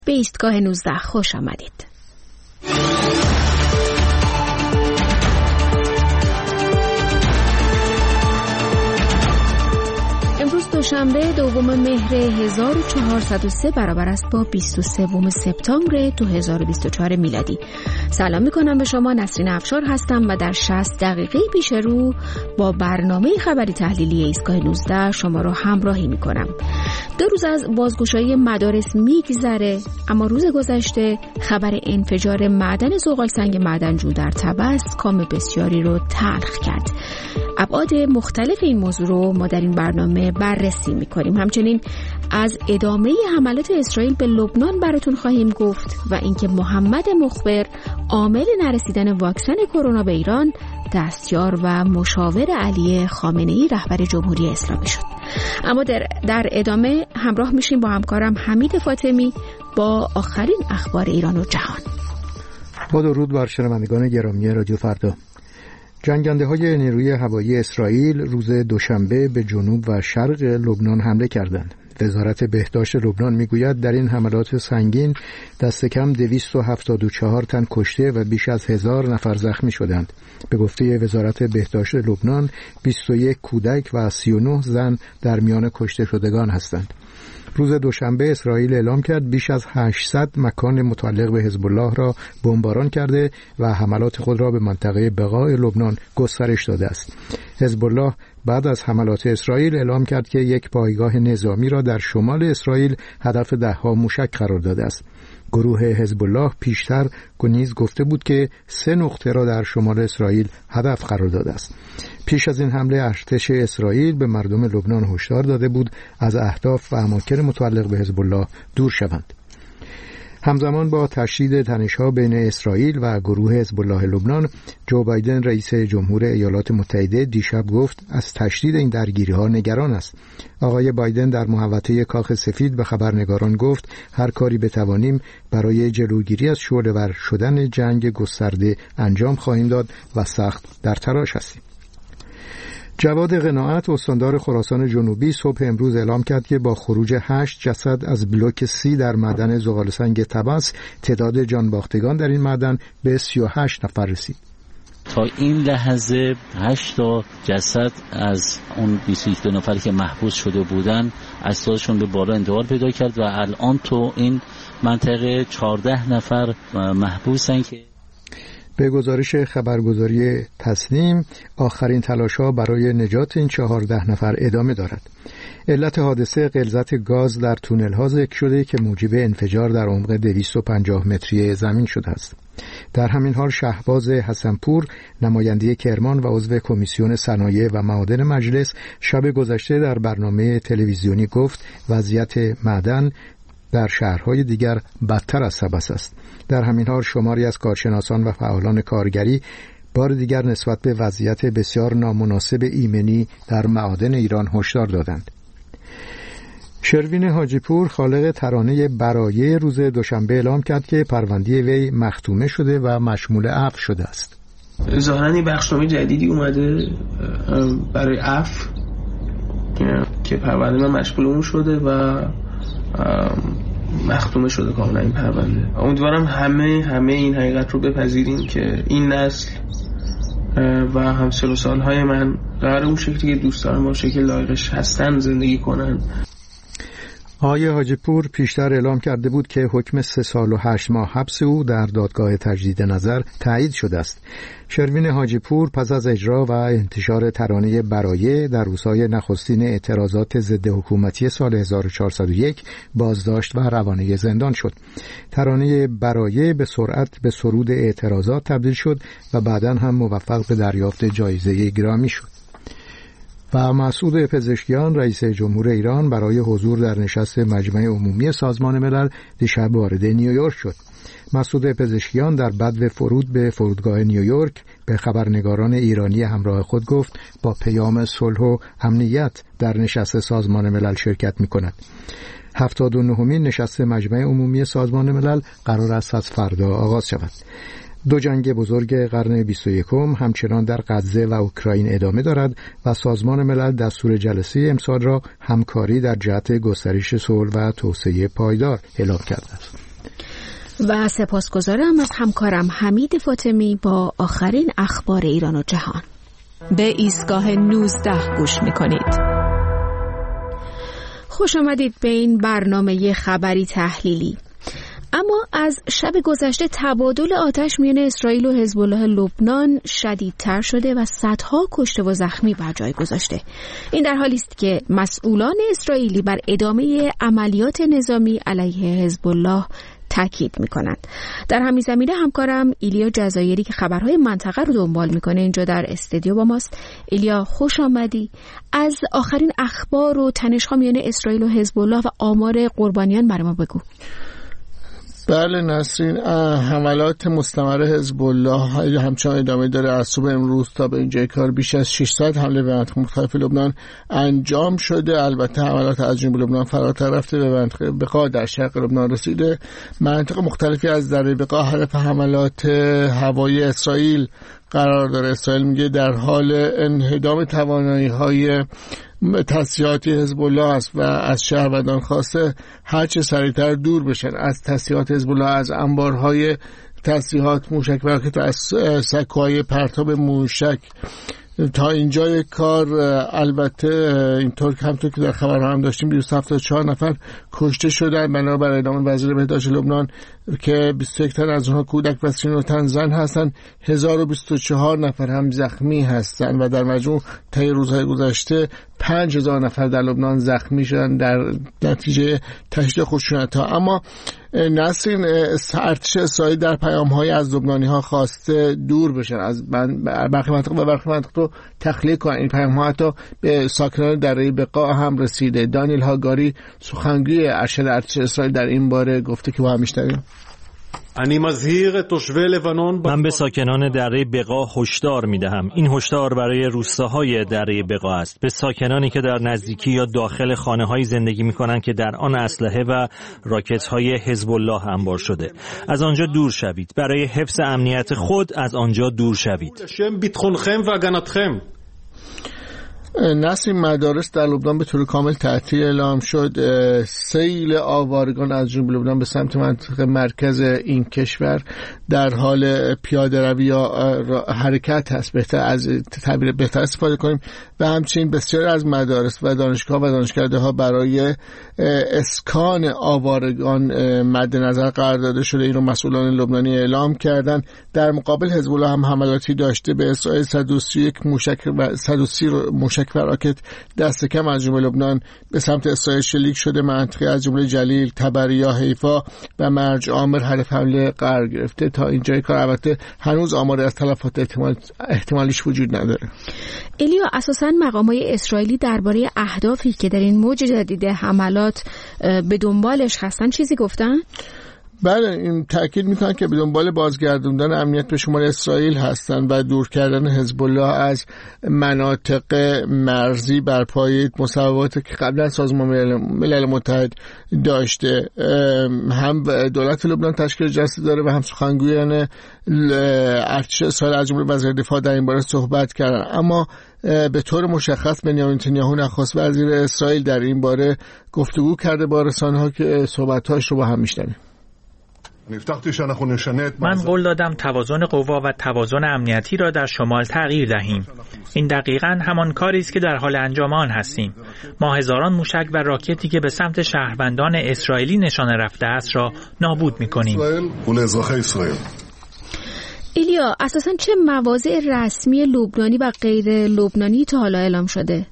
به ایستگاه 19 خوش آمدید. امروز دوشنبه 2 مهر 1403 برابر است با 23 سپتامبر 2024 میلادی. سلام میکنم به شما، نسرین افشار هستم و در 60 دقیقه پیش رو با برنامه خبری تحلیلی ایستگاه 19 شما رو همراهی میکنم. 2 روز از بازگشایی مدارس میگذره، اما روز گذشته خبر انفجار معدن زغالسنگ معدنجو در طبس کام بسیاری رو تلخ کرد. ابعاد مختلف این موضوع رو ما در این برنامه بررسی میکنیم. همچنین از ادامه حملات اسرائیل به لبنان براتون خواهیم گفت و اینکه محمد مخبر عامل نرسیدن واکسن کرونا به ایران دستیار و مشاور علی خامنه‌ای رهبر جمهوری اسلامی شد. اما در ادامه همراه میشیم با همکارم حمید فاطمی با آخرین اخبار ایران و جهان. با درود بر شنوندگان گرامی رادیو فردا. جنگنده‌های نیروی هوایی اسرائیل روز دوشنبه به جنوب و شرق لبنان حمله کردند. وزارت بهداشت لبنان میگوید در این حملات سنگین دست کم 274 تن کشته و بیش از 1000 نفر زخمی شدند. به گفته وزارت بهداشت لبنان 21 کودک و 39 زن در میان کشته شدگان هستند. روز دوشنبه اسرائیل اعلام کرد بیش از 800 مکان متعلق به حزب الله را بمباران کرده و حملات خود را به منطقه بقاع لبنان گسترش داده است. حزب الله بعد از حملات اسرائیل اعلام کرد که یک پایگاه نظامی را در شمال اسرائیل هدف 10 موشک قرار داده است. گروه حزب الله پیشتر نیز گفته بود که 3 نقطه را در شمال اسرائیل هدف قرار داده است. پیش از این حمله ارتش اسرائیل به مردم لبنان هشدار داده بود از اهداف و اماکن متعلق به حزب الله دور شوند. همزمان با تشدید تنش‌ها بین اسرائیل و گروه حزب الله لبنان، جو بایدن رئیس جمهور ایالات متحده دیشب گفت از تشدید این درگیری‌ها نگران است. آقای بایدن در محوطه کاخ سفید به خبرنگاران گفت هر کاری بتوانیم برای جلوگیری از شعله‌ور شدن جنگ گسترده انجام خواهیم داد و سخت در تلاش هستیم. جواد قناعت استاندار خراسان جنوبی صبح امروز اعلام کرد که با خروج 8 جسد از بلوک 30 در معدن زغالسنگ طبس تعداد جانباختگان در این معدن به 38 نفر رسید. تا این لحظه 8 جسد از اون 22 نفری که محبوس شده بودن اجسادشون به بالا انتقال پیدا کرد و الان تو این منطقه 14 نفر محبوسن که به گزارش خبرگزاری تسنیم آخرین تلاش‌ها برای نجات این 14 نفر ادامه دارد. علت حادثه غلظت گاز در تونل‌ها ذکر شده که موجب انفجار در عمق 250 متری زمین شده است. در همین حال شهباز حسنپور نماینده کرمان و عضو کمیسیون صنایع و معادن مجلس شب گذشته در برنامه تلویزیونی گفت وضعیت معدن در شهرهای دیگر بدتر از طبس است. در همین حال شماری از کارشناسان و فعالان کارگری بار دیگر نسبت به وضعیت بسیار نامناسب ایمنی در معادن ایران هشدار دادند. شروین حاجی پور خالق ترانه برایه روز دوشنبه اعلام کرد که پرونده وی مختومه شده و مشمول عفو شده است. ظاهراً این بخشنامه جدیدی اومده برای عفو که پرونده من مشمول اون شده و مختومه شده کاملا این پرونده. امیدوارم همه این حقیقت رو بپذیریم که این نسل و همسال و سالهای من قرار اون شکلی که دوست دارم و شکل لایقش هستن زندگی کنن. آقای حاجی پور پیشتر اعلام کرده بود که حکم 3 سال و 8 ماه حبس او در دادگاه تجدید نظر تایید شده است. شروین حاجی پور پس از اجرا و انتشار ترانه برایه در روزهای نخستین اعتراضات ضد حکومتی سال 1401 بازداشت و روانه زندان شد. ترانه برایه به سرعت به سرود اعتراضات تبدیل شد و بعداً هم موفق به دریافت جایزه گرامی شد. و مسعود پزشکیان رئیس جمهور ایران برای حضور در نشست مجمع عمومی سازمان ملل دیشب وارد نیویورک شد. مسعود پزشکیان در بدو فرود به فرودگاه نیویورک به خبرنگاران ایرانی همراه خود گفت با پیام صلح و امنیت در نشست سازمان ملل شرکت می‌کند. 79مین نشست مجمع عمومی سازمان ملل قرار است از فردا آغاز شود. دو جنگ بزرگ قرن 21 همچنان در غزه و اوکراین ادامه دارد و سازمان ملل دستور جلسه امسال را همکاری در جهت گسترش صلح و توسعه پایدار اعلام کرده است. و سپاسگزارم از همکارم حمید فاطمی با آخرین اخبار ایران و جهان. به ایستگاه 19 گوش می‌کنید. خوش آمدید به این برنامه خبری تحلیلی. اما از شب گذشته تبادل آتش میان اسرائیل و حزب الله لبنان شدیدتر شده و صدها کشته و زخمی بر جای گذاشته. این در حالی است که مسئولان اسرائیلی بر ادامه عملیات نظامی علیه حزب الله تاکید میکنند. در همین زمینه همکارم ایلیا جزایری که خبرهای منطقه رو دنبال میکنه اینجا در استودیو با ماست. ایلیا خوش آمدی. از آخرین اخبار و تنش‌ها میان اسرائیل و حزب الله و آمار قربانیان برای ما بگو. بله نسرین، حملات مستمر حزب الله همچنان ادامه داره. از صبح امروز تا به اینجای کار بیش از 600 حمله به مناطق مختلف لبنان انجام شده. البته حملات از جنوب لبنان فراتر رفته، به منطقه بقا در شرق لبنان رسیده. مناطق مختلفی از دره بقا هدف حملات هوایی اسرائیل قرار داره. اسرائیل میگه در حال انهدام توانایی‌های تسلیحاتی حزب الله است و از شهروندان خواسته هر چه سریعتر دور بشن از تسلیحات حزب الله، از انبارهای تسلیحات، موشک و راکت، از سکوهای پرتاب موشک. تا اینجای کار البته اینطور همونطور که در خبرها هم داشتیم 274 نفر کشته شدن بنابر اعلام وزیر بهداشت لبنان که 21 تن از اونها کودک و 39 تن زن هستن. 1024 نفر هم زخمی هستن و در مجموع طی روزهای گذشته 5000 نفر در لبنان زخمی شدن در نتیجه تشدید خشونت‌ها. اما نسرین، ارتش اسرائیل در پیام‌های از لبنانی‌ها خواسته دور بشن از برخی مناطق و برخی مناطق رو تخلیه کنن. این پیام‌ها حتی به ساکنان دره بقا هم رسیده. دانیل هاگاری سخنگوی ارشد ارتش اسرائیل در این باره گفته که با هم میشنویم. من به ساکنان دره بقا هشدار میدهم. این هشدار برای روستاهای دره بقا است، به ساکنانی که در نزدیکی یا داخل خانه‌های زندگی می‌کنند که در آن اسلحه و راکت‌های حزب الله انبار شده. از آنجا دور شوید. برای حفظ امنیت خود از آنجا دور شوید. نسیم، مدارس در لبنان به طور کامل تعطیل اعلام شد. سیل آوارگان از جنوب لبنان به سمت منطقه مرکز این کشور در حال پیاده روی یا حرکت هست، بهتر از تعبیر بهتر استفاده کنیم. و همچنین بسیار از مدارس و دانشگاه و دانشکده‌ها برای اسکان آوارگان مد نظر قرار داده شده. این رو مسئولان لبنانی اعلام کردن. در مقابل حزب الله هم حملاتی داشته. به اسرائیل 131 موشک و راکت دست کم از جنوب لبنان به سمت اسرائیل شلیک شده. منطقه از جمله جلیل، تبریا، حیفا و مرج عامر هدف حمله قرار گرفته. تا اینجای کار البته هنوز آماری از تلفات احتمالیش وجود نداره. ایلیا، اساساً مقامات اسرائیلی درباره اهدافی که در این موج جدید حملات به دنبالش هستن چیزی گفتن؟ بله، این تأکید میکنن که به دنبال بازگردوندن امنیت به شمال اسرائیل هستند و دور کردن حزب الله از مناطق مرزی بر پایه مصوباتی که قبلا سازمان ملل متحد داشته. هم دولت لبنان تشکیل جلسه داره و هم سخنگویان ارتش اسرائیل از جمله وزیر دفاع در این باره صحبت کردن. اما به طور مشخص بنیامین نتانیاهو نخست وزیر اسرائیل در این باره گفتگو کرده با رسانه‌ها که صحبت‌هاش رو با هم میشنویم. من قول دادم توازن قوا و توازن امنیتی را در شمال تغییر دهیم. این دقیقاً همان کاری است که در حال انجام آن هستیم. ما هزاران موشک و راکتی که به سمت شهروندان اسرائیلی نشانه رفته است را نابود می‌کنیم. ایلیا، اساساً چه مواضع رسمی لبنانی و غیر لبنانی تا حالا اعلام شده؟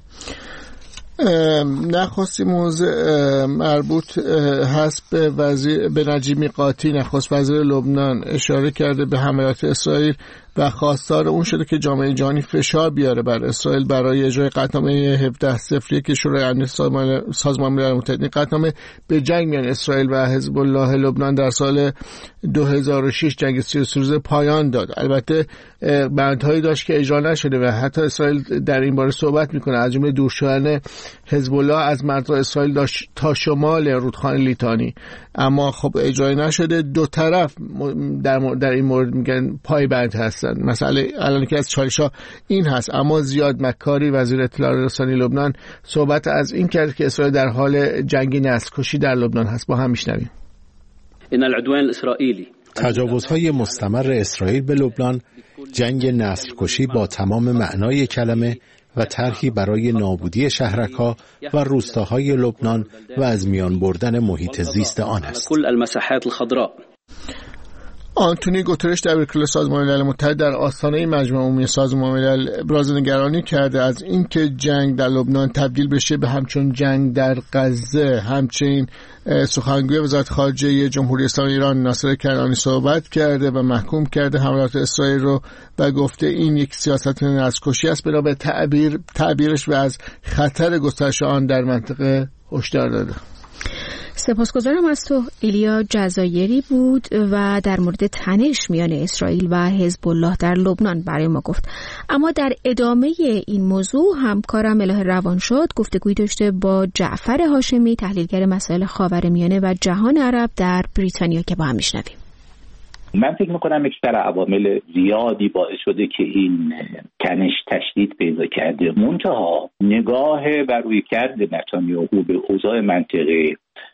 نخستی موضوع مربوط هست به نجیب میقاتی، نخست وزیر لبنان، اشاره کرده به حملات اسرائیل و خواستار اون شده که جامعه جهانی فشار بیاره بر اسرائیل برای اجرای قطعنامه 1701 که شورای امنیت سازمان ملل متحد، قطعنامه به جنگ میان اسرائیل و حزب الله لبنان در سال 2006 جنگ 33 روزه پایان داد. البته بندهایی داشت که اجرا نشده و حتی اسرائیل در این باره صحبت میکنه، از جمله دور شدن حزب الله از مرزهای اسرائیل تا شمال رودخانه لیتانی، اما خب اجرا نشده. دو طرف در این مورد میگن پایبند هستن. مسئله الان که از چالش‌ها این هست. اما زیاد مکاری وزیر اطلاعات رسانی لبنان صحبت از این کرد که اسرائیل در حال جنگ نسل کشی در لبنان هست. با هم میشنویم. ان العدوان الاسرائیلی تجاوزهای مستمر اسرائیل به لبنان جنگ نسل‌کشی با تمام معنای کلمه و طرحی برای نابودی شهرک‌ها و روستاهای لبنان و از میان بردن محیط زیست آن است. کل المساحات الخضراء. آنتونی گوترش دبیرکل سازمان ملل متحد در آستانه مجمع عمومی سازمان ملل ابراز نگرانی کرده از اینکه جنگ در لبنان تبدیل بشه به همچون جنگ در غزه. همچنین سخنگوی وزارت خارجه جمهوری اسلامی ایران ناصر کنعانی صحبت کرده و محکوم کرده حملات اسرائیل رو و گفته این یک سیاست نسل‌کشی است، بنا به تعبیرش و از خطر گسترش آن در منطقه هشدار داده. سپاسگزارم از تو. ایلیا جزایری بود و در مورد تنش میان اسرائیل و حزب الله در لبنان برای ما گفت. اما در ادامه این موضوع همکارم الهه روانشاد گفتگویی داشته با جعفر هاشمی، تحلیلگر مسائل خاورمیانه و جهان عرب در بریتانیا که با هم میشنویم. من فکر میکنم اکثر عوامل زیادی باعث شده که این تنش تشدید پیدا کرده. منتها نگاه بر رویکرد نتانیاهو به اوضاع منطقه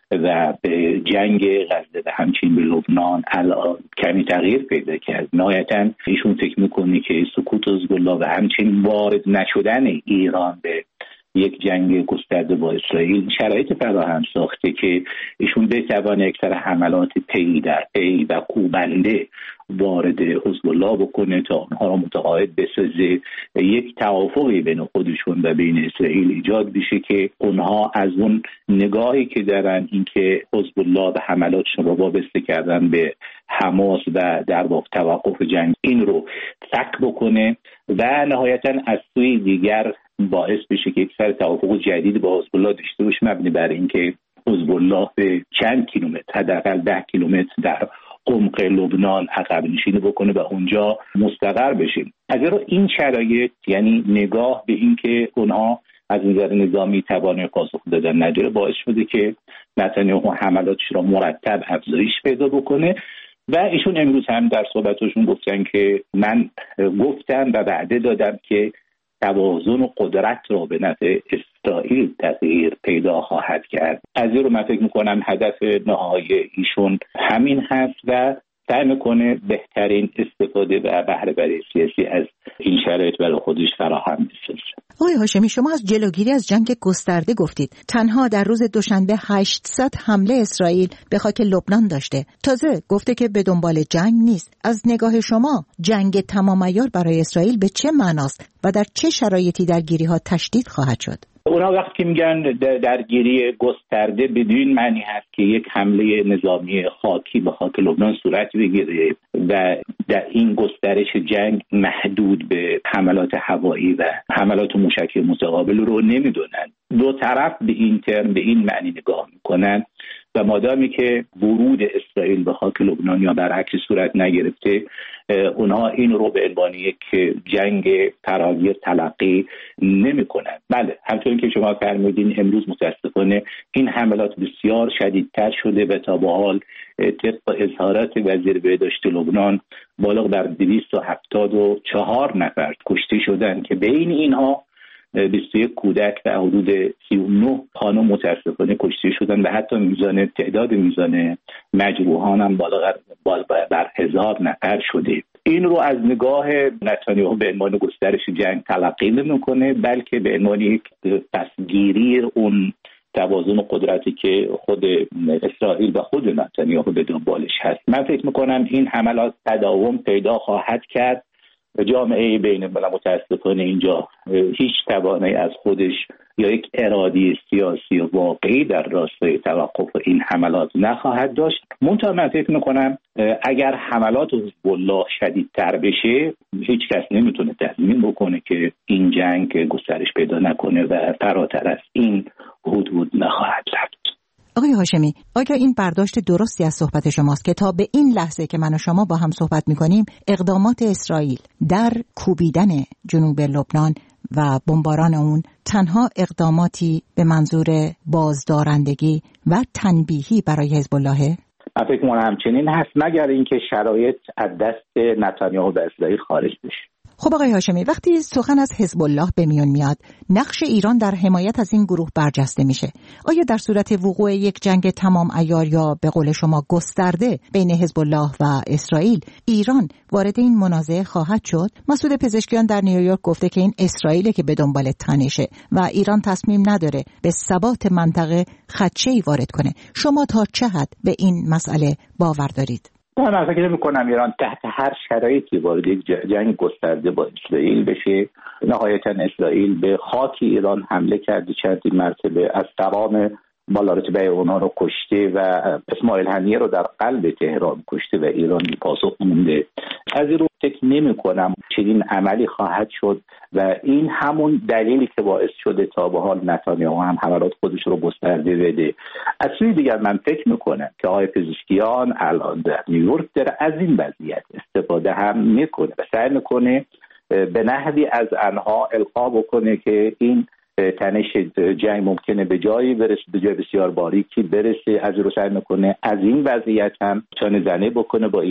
و به جنگ غزه و همچنین به لبنان الان کمی تغییر پیدا کرد. نهایتاً ایشون فکر میکنه که سکوت حزب الله و همچنین وارد نشدن ایران به یک جنگ گسترده با اسرائیل شرایط فراهم ساخته که ایشون بتوانه اکثر حملات پی در پی و کوبنده وارد حزب الله بکنه تا اونها را متقاعد بسازه، یک توافقی بین خودشون و بین اسرائیل ایجاد بشه که اونها از اون نگاهی که دارن اینکه حزب الله و حملاتشون رو وابسته کردن به حماس و در واقع توقف جنگ این رو فک بکنه و نهایتاً از سوی دیگر باعث بشه که یک سر توافق جدید با حزب الله داشته باشه، مبنی بر اینکه حزب الله به چند کیلومتر، حداقل 10 کیلومتر در عمق لبنان عقب نشینی بکنه و اونجا مستقر بشه. از این شرایط، یعنی نگاه به اینکه اونها از نظر نظامی توانایی پاسخ دادن نداره، باعث شده که نتانیاهو حملاتش را مرتب افزایش پیدا بکنه و ایشون امروز هم در صحبتشون گفتن که من گفتم و وعده دادم که توازن و قدرت را به نفع اسرائیل تغییر پیدا خواهد کرد. از این رو من فکر میکنم هدف نهایی ایشون همین هست و سعی میکنه بهترین استفاده و بهره بری سیاسی از این شرایط برای خودش فراهم بسازه. آقای هاشمی، شما از جلوگیری از جنگ گسترده گفتید. تنها در روز دوشنبه 800 حمله اسرائیل به خاک لبنان داشته. تازه گفته که به دنبال جنگ نیست. از نگاه شما جنگ تمام عیار برای اسرائیل به چه معناست و در چه شرایطی درگیری‌ها تشدید خواهد شد؟ اونا وقتی که میگن درگیری گسترده بدون معنی هست که یک حمله نظامی خاکی به خاک لبنان صورت بگیره و در این گسترش جنگ محدود به حملات هوایی و حملات موشکی متقابل رو نمیدونن. دو طرف به این ترم به این معنی نگاه میکنن و مادامی که ورود اسرائیل به خاک لبنان یا برعکس صورت نگرفته، اونها این رو به عنوان یک جنگ فراگیر تلقی نمی‌کنند. بله، همونطور که شما فرمودین امروز متاسفانه این حملات بسیار شدیدتر شده و تا به حال طبق اظهارات وزیر بهداشت لبنان بالغ بر 274 نفر کشته شدند که بین اینها 21 کودک و حدود 39 خانم متاسفانه کشته شدن و حتی تعداد مجروحان هم بالغ بر 1000 نفر شده. این رو از نگاه نتانیاهو به عنوان گسترش جنگ تلقی نمی‌کنه، بلکه به عنوان یک پسگیری اون توازن قدرتی که خود اسرائیل و خود نتانیاهو به دنبالش هست. من فکر می‌کنم این حملات تداوم پیدا خواهد کرد. جامعه بین‌المللی متاسفانه اینجا هیچ توانایی از خودش یا یک اراده سیاسی واقعی در راستای توقف این حملات نخواهد داشت. منتها من فکر میکنم اگر حملات حزب الله شدیدتر بشه، هیچ کس نمیتونه تضمین بکنه که این جنگ گسترش پیدا نکنه و فراتر از این حدود نخواهد رفت. آقای هاشمی، آیا این برداشت درستی از صحبت شماست که تا به این لحظه که من و شما با هم صحبت میکنیم اقدامات اسرائیل در کوبیدن جنوب لبنان و بمباران اون تنها اقداماتی به منظور بازدارندگی و تنبیهی برای حزب الله؟ من فکر می‌کنم همچنین هست، مگر اینکه شرایط از دست نتانیاهو به اسرائیل خارج بشه. خب آقای هاشمی، وقتی سخن از حزب الله به میان میاد، نقش ایران در حمایت از این گروه برجسته میشه. آیا در صورت وقوع یک جنگ تمام عیار یا به قول شما گسترده بین حزب الله و اسرائیل، ایران وارد این منازعه خواهد شد؟ مسعود پزشکیان در نیویورک گفته که این اسرائیل که به دنبال تنشه و ایران تصمیم نداره به ثبات منطقه خدشه‌ای وارد کنه. شما تا چه حد به این مسئله باور دارید؟ من فکر می‌کنم ایران تحت هر شرایطی وارد یک جنگ گسترده با اسرائیل بشه. نهایتاً اسرائیل به خاک ایران حمله کرده چندین مرتبه، از تمام بالارتبه اونها رو کشته و اسماعیل هنیه رو در قلب تهران کشته و ایران بی پاسخ مونده. از این رو فکر نمی‌کنم چنین عملی خواهد شد و این همون دلیلی که باعث شده تا به حال نتانیاهو هم حملات خودش رو گسترده بده. از سوی دیگر من فکر میکنم که آقای پزشکیان الان در نیویورک داره از این وضعیت استفاده هم میکنه و سعی میکنه به نحوی از آنها القا بکنه که این تنش جنگ ممکنه به جایی برسه، به جای بسیار باریکی برسه. از رو سعی میکنه از این وضعیت هم چانه زنه بکنه با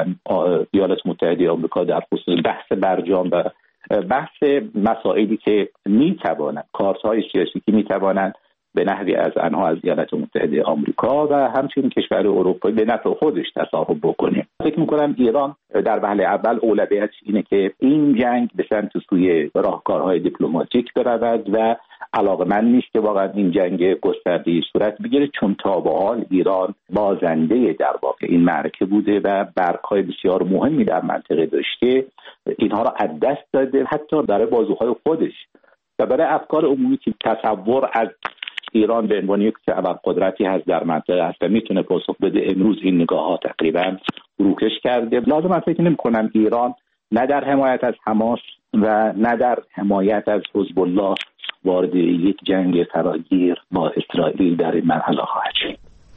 ایالات متحده آمریکا در خصوص بحث برجام و بحث مسائلی که میتوانند، کارت‌های سیاسی که میتوانند به نحوی از آنها از ایالات متحده آمریکا و همچنین کشور اروپایی به نفع خودش تصاحب بکنه. فکر میکنم ایران در وهله اول اولویت اینه که این جنگ به سمت سوی راهکارهای دیپلماتیک برود و علاقه‌مند نیست که واقعا این جنگ گسترده‌ای صورت بگیره، چون تا به حال ایران بازنده در واقع این معرکه بوده و برگ‌های بسیار مهمی در منطقه داشته. اینها را از دست داده، حتی برای بازوهای خودش و برای افکار عمومی که تصور از ایران به عنوان یک ابرقدرتی هست در منطقه هست و میتونه پاسخ بده، امروز این نگاه‌ها تقریبا فروکش کرده. لازم من فکر نمی‌کنم ایران نه در حمایت از حماس و نه در حمایت از حزب الله وارد یک جنگ فراگیر با اسرائیل در این مرحله خواهد شد.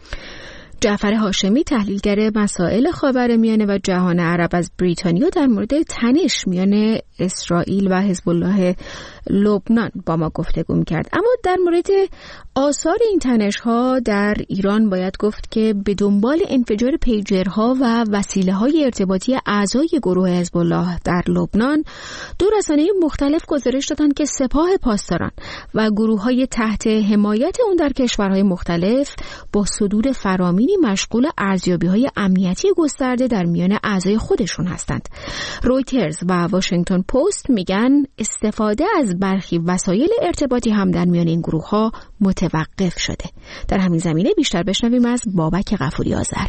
جعفر هاشمی، تحلیلگر مسائل خاورمیانه و جهان عرب از بریتانیا، در مورد تنش میان اسرائیل و حزب الله لبنان با ما گفتگو می‌کرد. اما در مورد آثار این تنش‌ها در ایران باید گفت که به دنبال انفجار پیجرها و وسیله‌های ارتباطی اعضای گروه حزب الله در لبنان، دو رسانه مختلف گزارش دادند که سپاه پاسداران و گروه‌های تحت حمایت اون در کشورهای مختلف با صدور فرامینی مشغول ارزیابی‌های امنیتی گسترده در میان اعضای خودشون هستند. رویترز و واشنگتن پست میگن استفاده از برخی وسایل ارتباطی هم در میان این گروه‌ها متوقف شده. در همین زمینه بیشتر بشنویم از بابک غفوری آذر.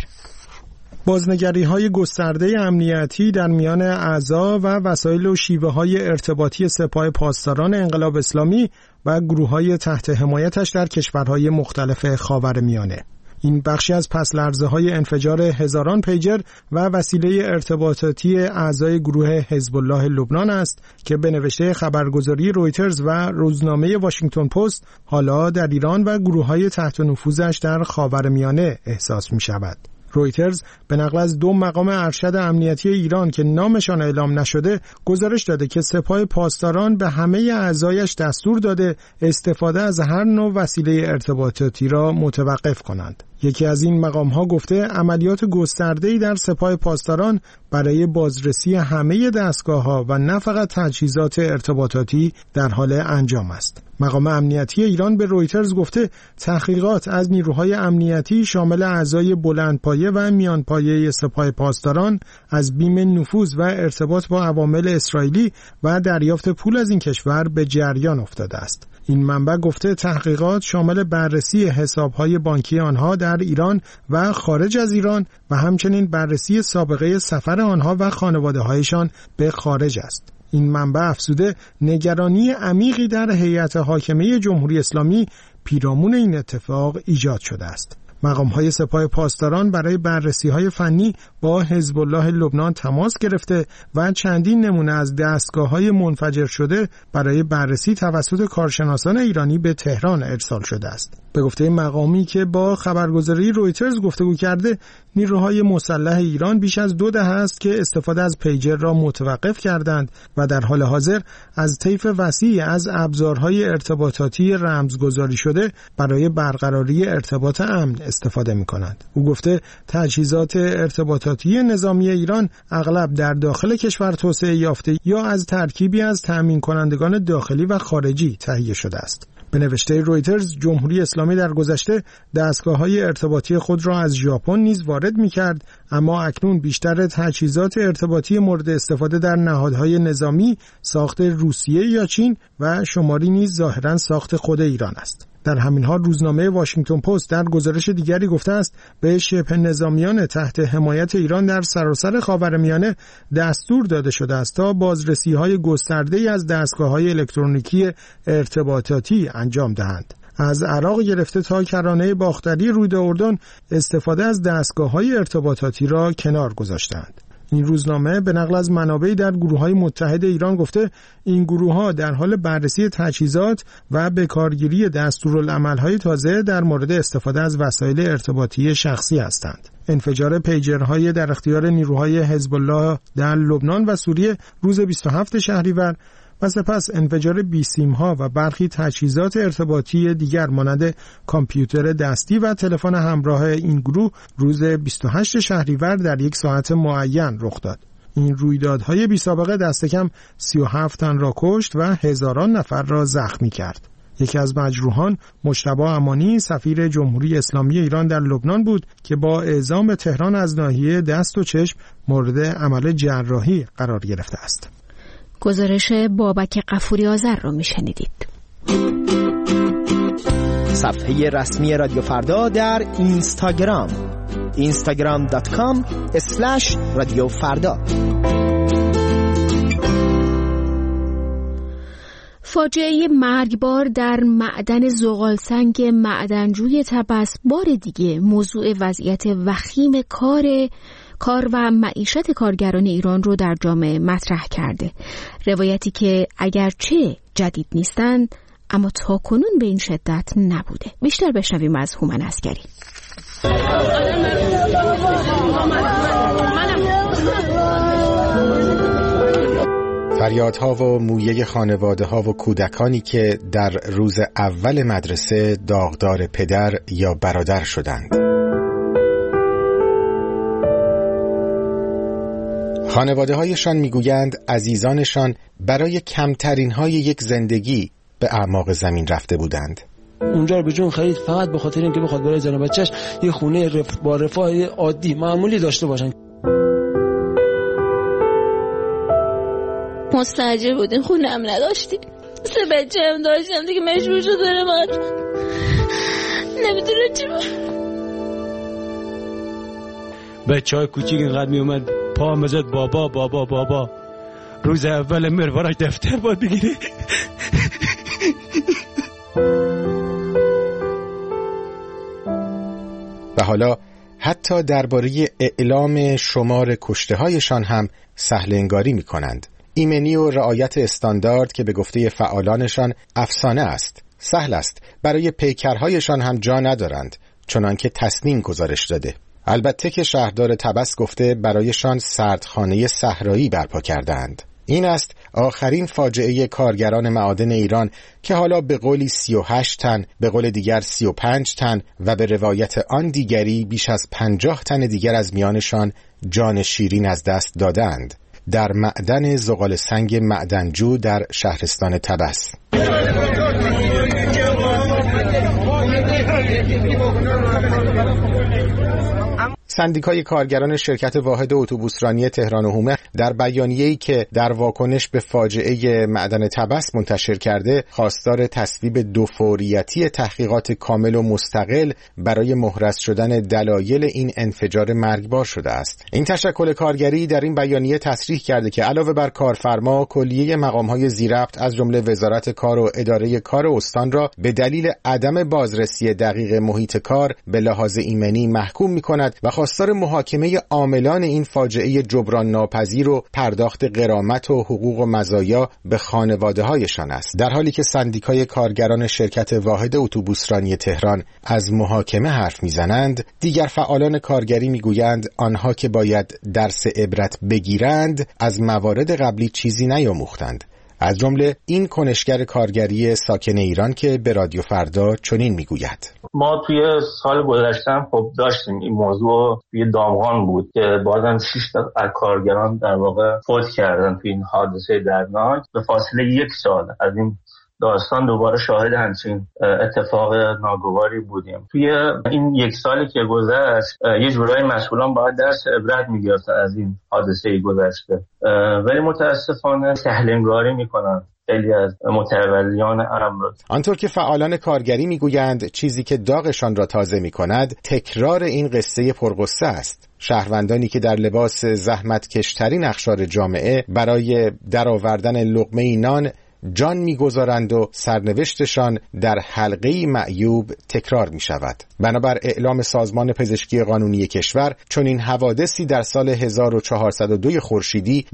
بازنگری‌های گسترده امنیتی در میان اعضا و وسایل و شیوه‌های ارتباطی سپاه پاسداران انقلاب اسلامی و گروه‌های تحت حمایتش در کشورهای مختلف خاورمیانه. این بخشی از پس‌لرزه‌های انفجار هزاران پیجر و وسیله ارتباطاتی اعضای گروه حزب الله لبنان است که به نوشته خبرگزاری رویترز و روزنامه واشنگتن پست حالا در ایران و گروه‌های تحت نفوذش در خاورمیانه احساس می‌شود. رویترز به نقل از دو مقام ارشد امنیتی ایران که نامشان اعلام نشده گزارش داده که سپاه پاسداران به همه اعضایش دستور داده استفاده از هر نوع وسیله ارتباطاتی را متوقف کنند. یکی از این مقام‌ها گفته عملیات گسترده‌ای در سپاه پاسداران برای بازرسی همه دستگاه‌ها و نه فقط تجهیزات ارتباطاتی در حال انجام است. مقام امنیتی ایران به رویترز گفته تحقیقات از نیروهای امنیتی شامل اعضای بلندپایه و میانپایه سپاه پاسداران از بیم نفوذ و ارتباط با عوامل اسرائیلی و دریافت پول از این کشور به جریان افتاده است. این منبع گفته تحقیقات شامل بررسی حساب‌های بانکی آنها در ایران و خارج از ایران و همچنین بررسی سابقه سفر آنها و خانواده‌هایشان به خارج است. این منبع افزوده نگرانی عمیقی در هیئت حاکمه جمهوری اسلامی پیرامون این اتفاق ایجاد شده است. مقام‌های سپاه پاسداران برای بررسی‌های فنی با حزب الله لبنان تماس گرفته و چندین نمونه از دستگاه‌های منفجر شده برای بررسی توسط کارشناسان ایرانی به تهران ارسال شده است. به گفته مقامی که با خبرگزاری رویترز گفتگو کرده، نیروهای مسلح ایران بیش از 2 دهه است که استفاده از پیجر را متوقف کردند و در حال حاضر از طیف وسیعی از ابزارهای ارتباطاتی رمزگذاری شده برای برقراری ارتباط امن استفاده می‌کنند. او گفته تجهیزات ارتباطاتی نظامی ایران اغلب در داخل کشور توسعه یافته یا از ترکیبی از تأمین کنندگان داخلی و خارجی تهیه شده است. به نوشته رویترز، جمهوری اسلامی در گذشته دستگاه‌های ارتباطی خود را از ژاپن نیز وارد می‌کرد، اما اکنون بیشتر تجهیزات ارتباطی مورد استفاده در نهادهای نظامی ساخت روسیه یا چین و شماری نیز ظاهراً ساخت خود ایران است. در همین حال روزنامه واشنگتن پست در گزارش دیگری گفته است به شبه نظامیان تحت حمایت ایران در سراسر خاورمیانه دستور داده شده است تا بازرسی‌های گسترده‌ای از دستگاه‌های الکترونیکی ارتباطاتی انجام دهند. از عراق گرفته تا کرانه باختری رود اردن استفاده از دستگاه‌های ارتباطاتی را کنار گذاشتند. این روزنامه به نقل از منابعی در گروه‌های متحد ایران گفته این گروه‌ها در حال بررسی تجهیزات و به کارگیری دستورالعمل‌های تازه در مورد استفاده از وسایل ارتباطی شخصی هستند. انفجار پیجرهای در اختیار نیروهای حزب الله در لبنان و سوریه روز 27 شهریور و سپس انفجار بیسیم‌ها و برخی تجهیزات ارتباطی دیگر مانند کامپیوتر دستی و تلفن همراه این گروه روز 28 شهریور در یک ساعت معین رخ داد. این رویدادهای بی‌سابقه دست کم 37 تن را کشت و هزاران نفر را زخمی کرد. یکی از مجروحان مجتبی امانی سفیر جمهوری اسلامی ایران در لبنان بود که با اعزام تهران از ناحیه دست و چشم مورد عمل جراحی قرار گرفته است. گزارش بابک غفوری آذر را میشنیدید. صفحه رسمی رادیو فردا در اینستاگرام instagram.com/رادیو فردا. فاجعه مرگبار در معدن زغالسنگ معدنجوی طبس بار دیگه موضوع وضعیت وخیم کار و معیشت کارگران ایران رو در جامعه مطرح کرده. روایتی که اگرچه جدید نیستند اما تاکنون به این شدت نبوده. بیشتر بشنویم از هومن عسگری. فریادها و مویه خانواده‌ها و کودکانی که در روز اول مدرسه داغدار پدر یا برادر شدند. خانواده‌هایشان میگویند عزیزانشان برای کمترین های یک زندگی به اعماق زمین رفته بودند. اونجا رو به جون خرید فقط به خاطر اینکه بخواد برای زن و بچه‌ش یه خونه با رفاه عادی معمولی داشته باشن. مستاجر بودیم، خونه هم نداشتیم، 3 بچه هم داشتم دیگه، مجبور شد داره من نمیدونه چی بچه های کوچیک اینقدر می اومد پا مزد بابا بابا بابا. روز اول مروارش دفتر باید بگیری. و حالا حتی درباره اعلام شمار کشته هایشان هم سهل انگاری می کنند. ایمنی و رعایت استاندارد که به گفته فعالانشان افسانه است. سهل است، برای پیکرهایشان هم جا ندارند، چنانکه تسنیم گزارش داده. البته که شهردار طبس گفته برایشان سردخانه صحرایی برپا کردند. این است آخرین فاجعه کارگران معادن ایران که حالا به قولی 38 تن، به قول دیگر 35 تن و به روایت آن دیگری بیش از 50 تن دیگر از میانشان جان شیرین از دست دادند در معدن زغال سنگ معدنجو در شهرستان طبس. سندیکای کارگران شرکت واحد اتوبوسرانی تهران و هومه در بیانیه‌ای که در واکنش به فاجعه معدن طبس منتشر کرده خواستار تصویب دوفوریتی تحقیقات کامل و مستقل برای محرز شدن دلایل این انفجار مرگبار شده است. این تشکل کارگری در این بیانیه تصریح کرده که علاوه بر کارفرما، کلیه مقام‌های ذی‌ربط از جمله وزارت کار و اداره کار استان را به دلیل عدم بازرسی دقیق محیط کار به لحاظ ایمنی محکوم می‌کند و خواستار محاکمه عاملان این فاجعه جبران ناپذیر و پرداخت غرامت و حقوق و مزایا به خانواده‌هایشان است. در حالی که سندیکای کارگران شرکت واحد اتوبوسرانی تهران از محاکمه حرف میزنند، دیگر فعالان کارگری میگویند آنها که باید درس عبرت بگیرند از موارد قبلی چیزی نیاموختند. از جمله این کنشگر کارگری ساکن ایران که به رادیو فردا چنین میگوید: ما توی سال گذشته خب داشتیم این موضوع توی دامغان بود که بازم 6 تا از کارگران در واقع فوت کردن توی این حادثه دردناک. به فاصله 1 سال از این داستان دوباره شاهد همچین اتفاق ناگواری بودیم. توی این 1 سالی که گذشت یه جورایی مسئولان باید درس عبرت میگرفتن از این حادثه گذشته، ولی متاسفانه سهل‌انگاری میکنن خیلی از متولیان امر. آنطور که فعالان کارگری میگویند چیزی که داغشان را تازه میکند تکرار این قصه پرغصه است. شهروندانی که در لباس زحمتکشترین اقشار جامعه برای درآوردن لقمه نان جان می‌گذارند و سرنوشتشان در حلقه‌ای معیوب تکرار می‌شود. بنابر اعلام سازمان پزشکی قانونی کشور، چون این حوادثی در سال 1402 خورشیدی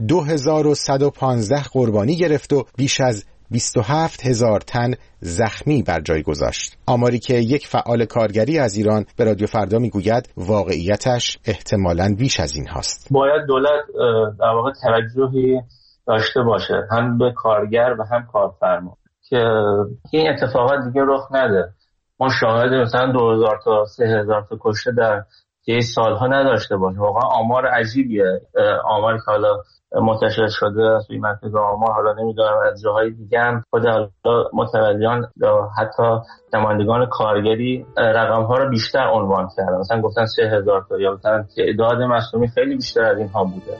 2115 قربانی گرفت و بیش از 27,000 تن زخمی بر جای گذاشت. آماری که یک فعال کارگری از ایران به رادیو فردا میگوید واقعیتش احتمالاً بیش از این هاست. باید دولت در واقع توجهی داشته باشه هم به کارگر و هم کارفرما که این اتفاقات دیگه رخ نده. ما شاهد مثلا 2000 تا 3000 تا کشته در طی سالها نداشته باشیم. واقعا آمار عجیبیه. آماری که حالا منتشر شده از توی مرکز آمار، حالا نمیدونم از جاهای دیگه هم خود متولیان یا حتی نمایندگان کارگری رقم ها رو بیشتر عنوان کردن. مثلا گفتن 3000 تا یا مثلا تعداد مصدومی خیلی بیشتر از اینها بوده.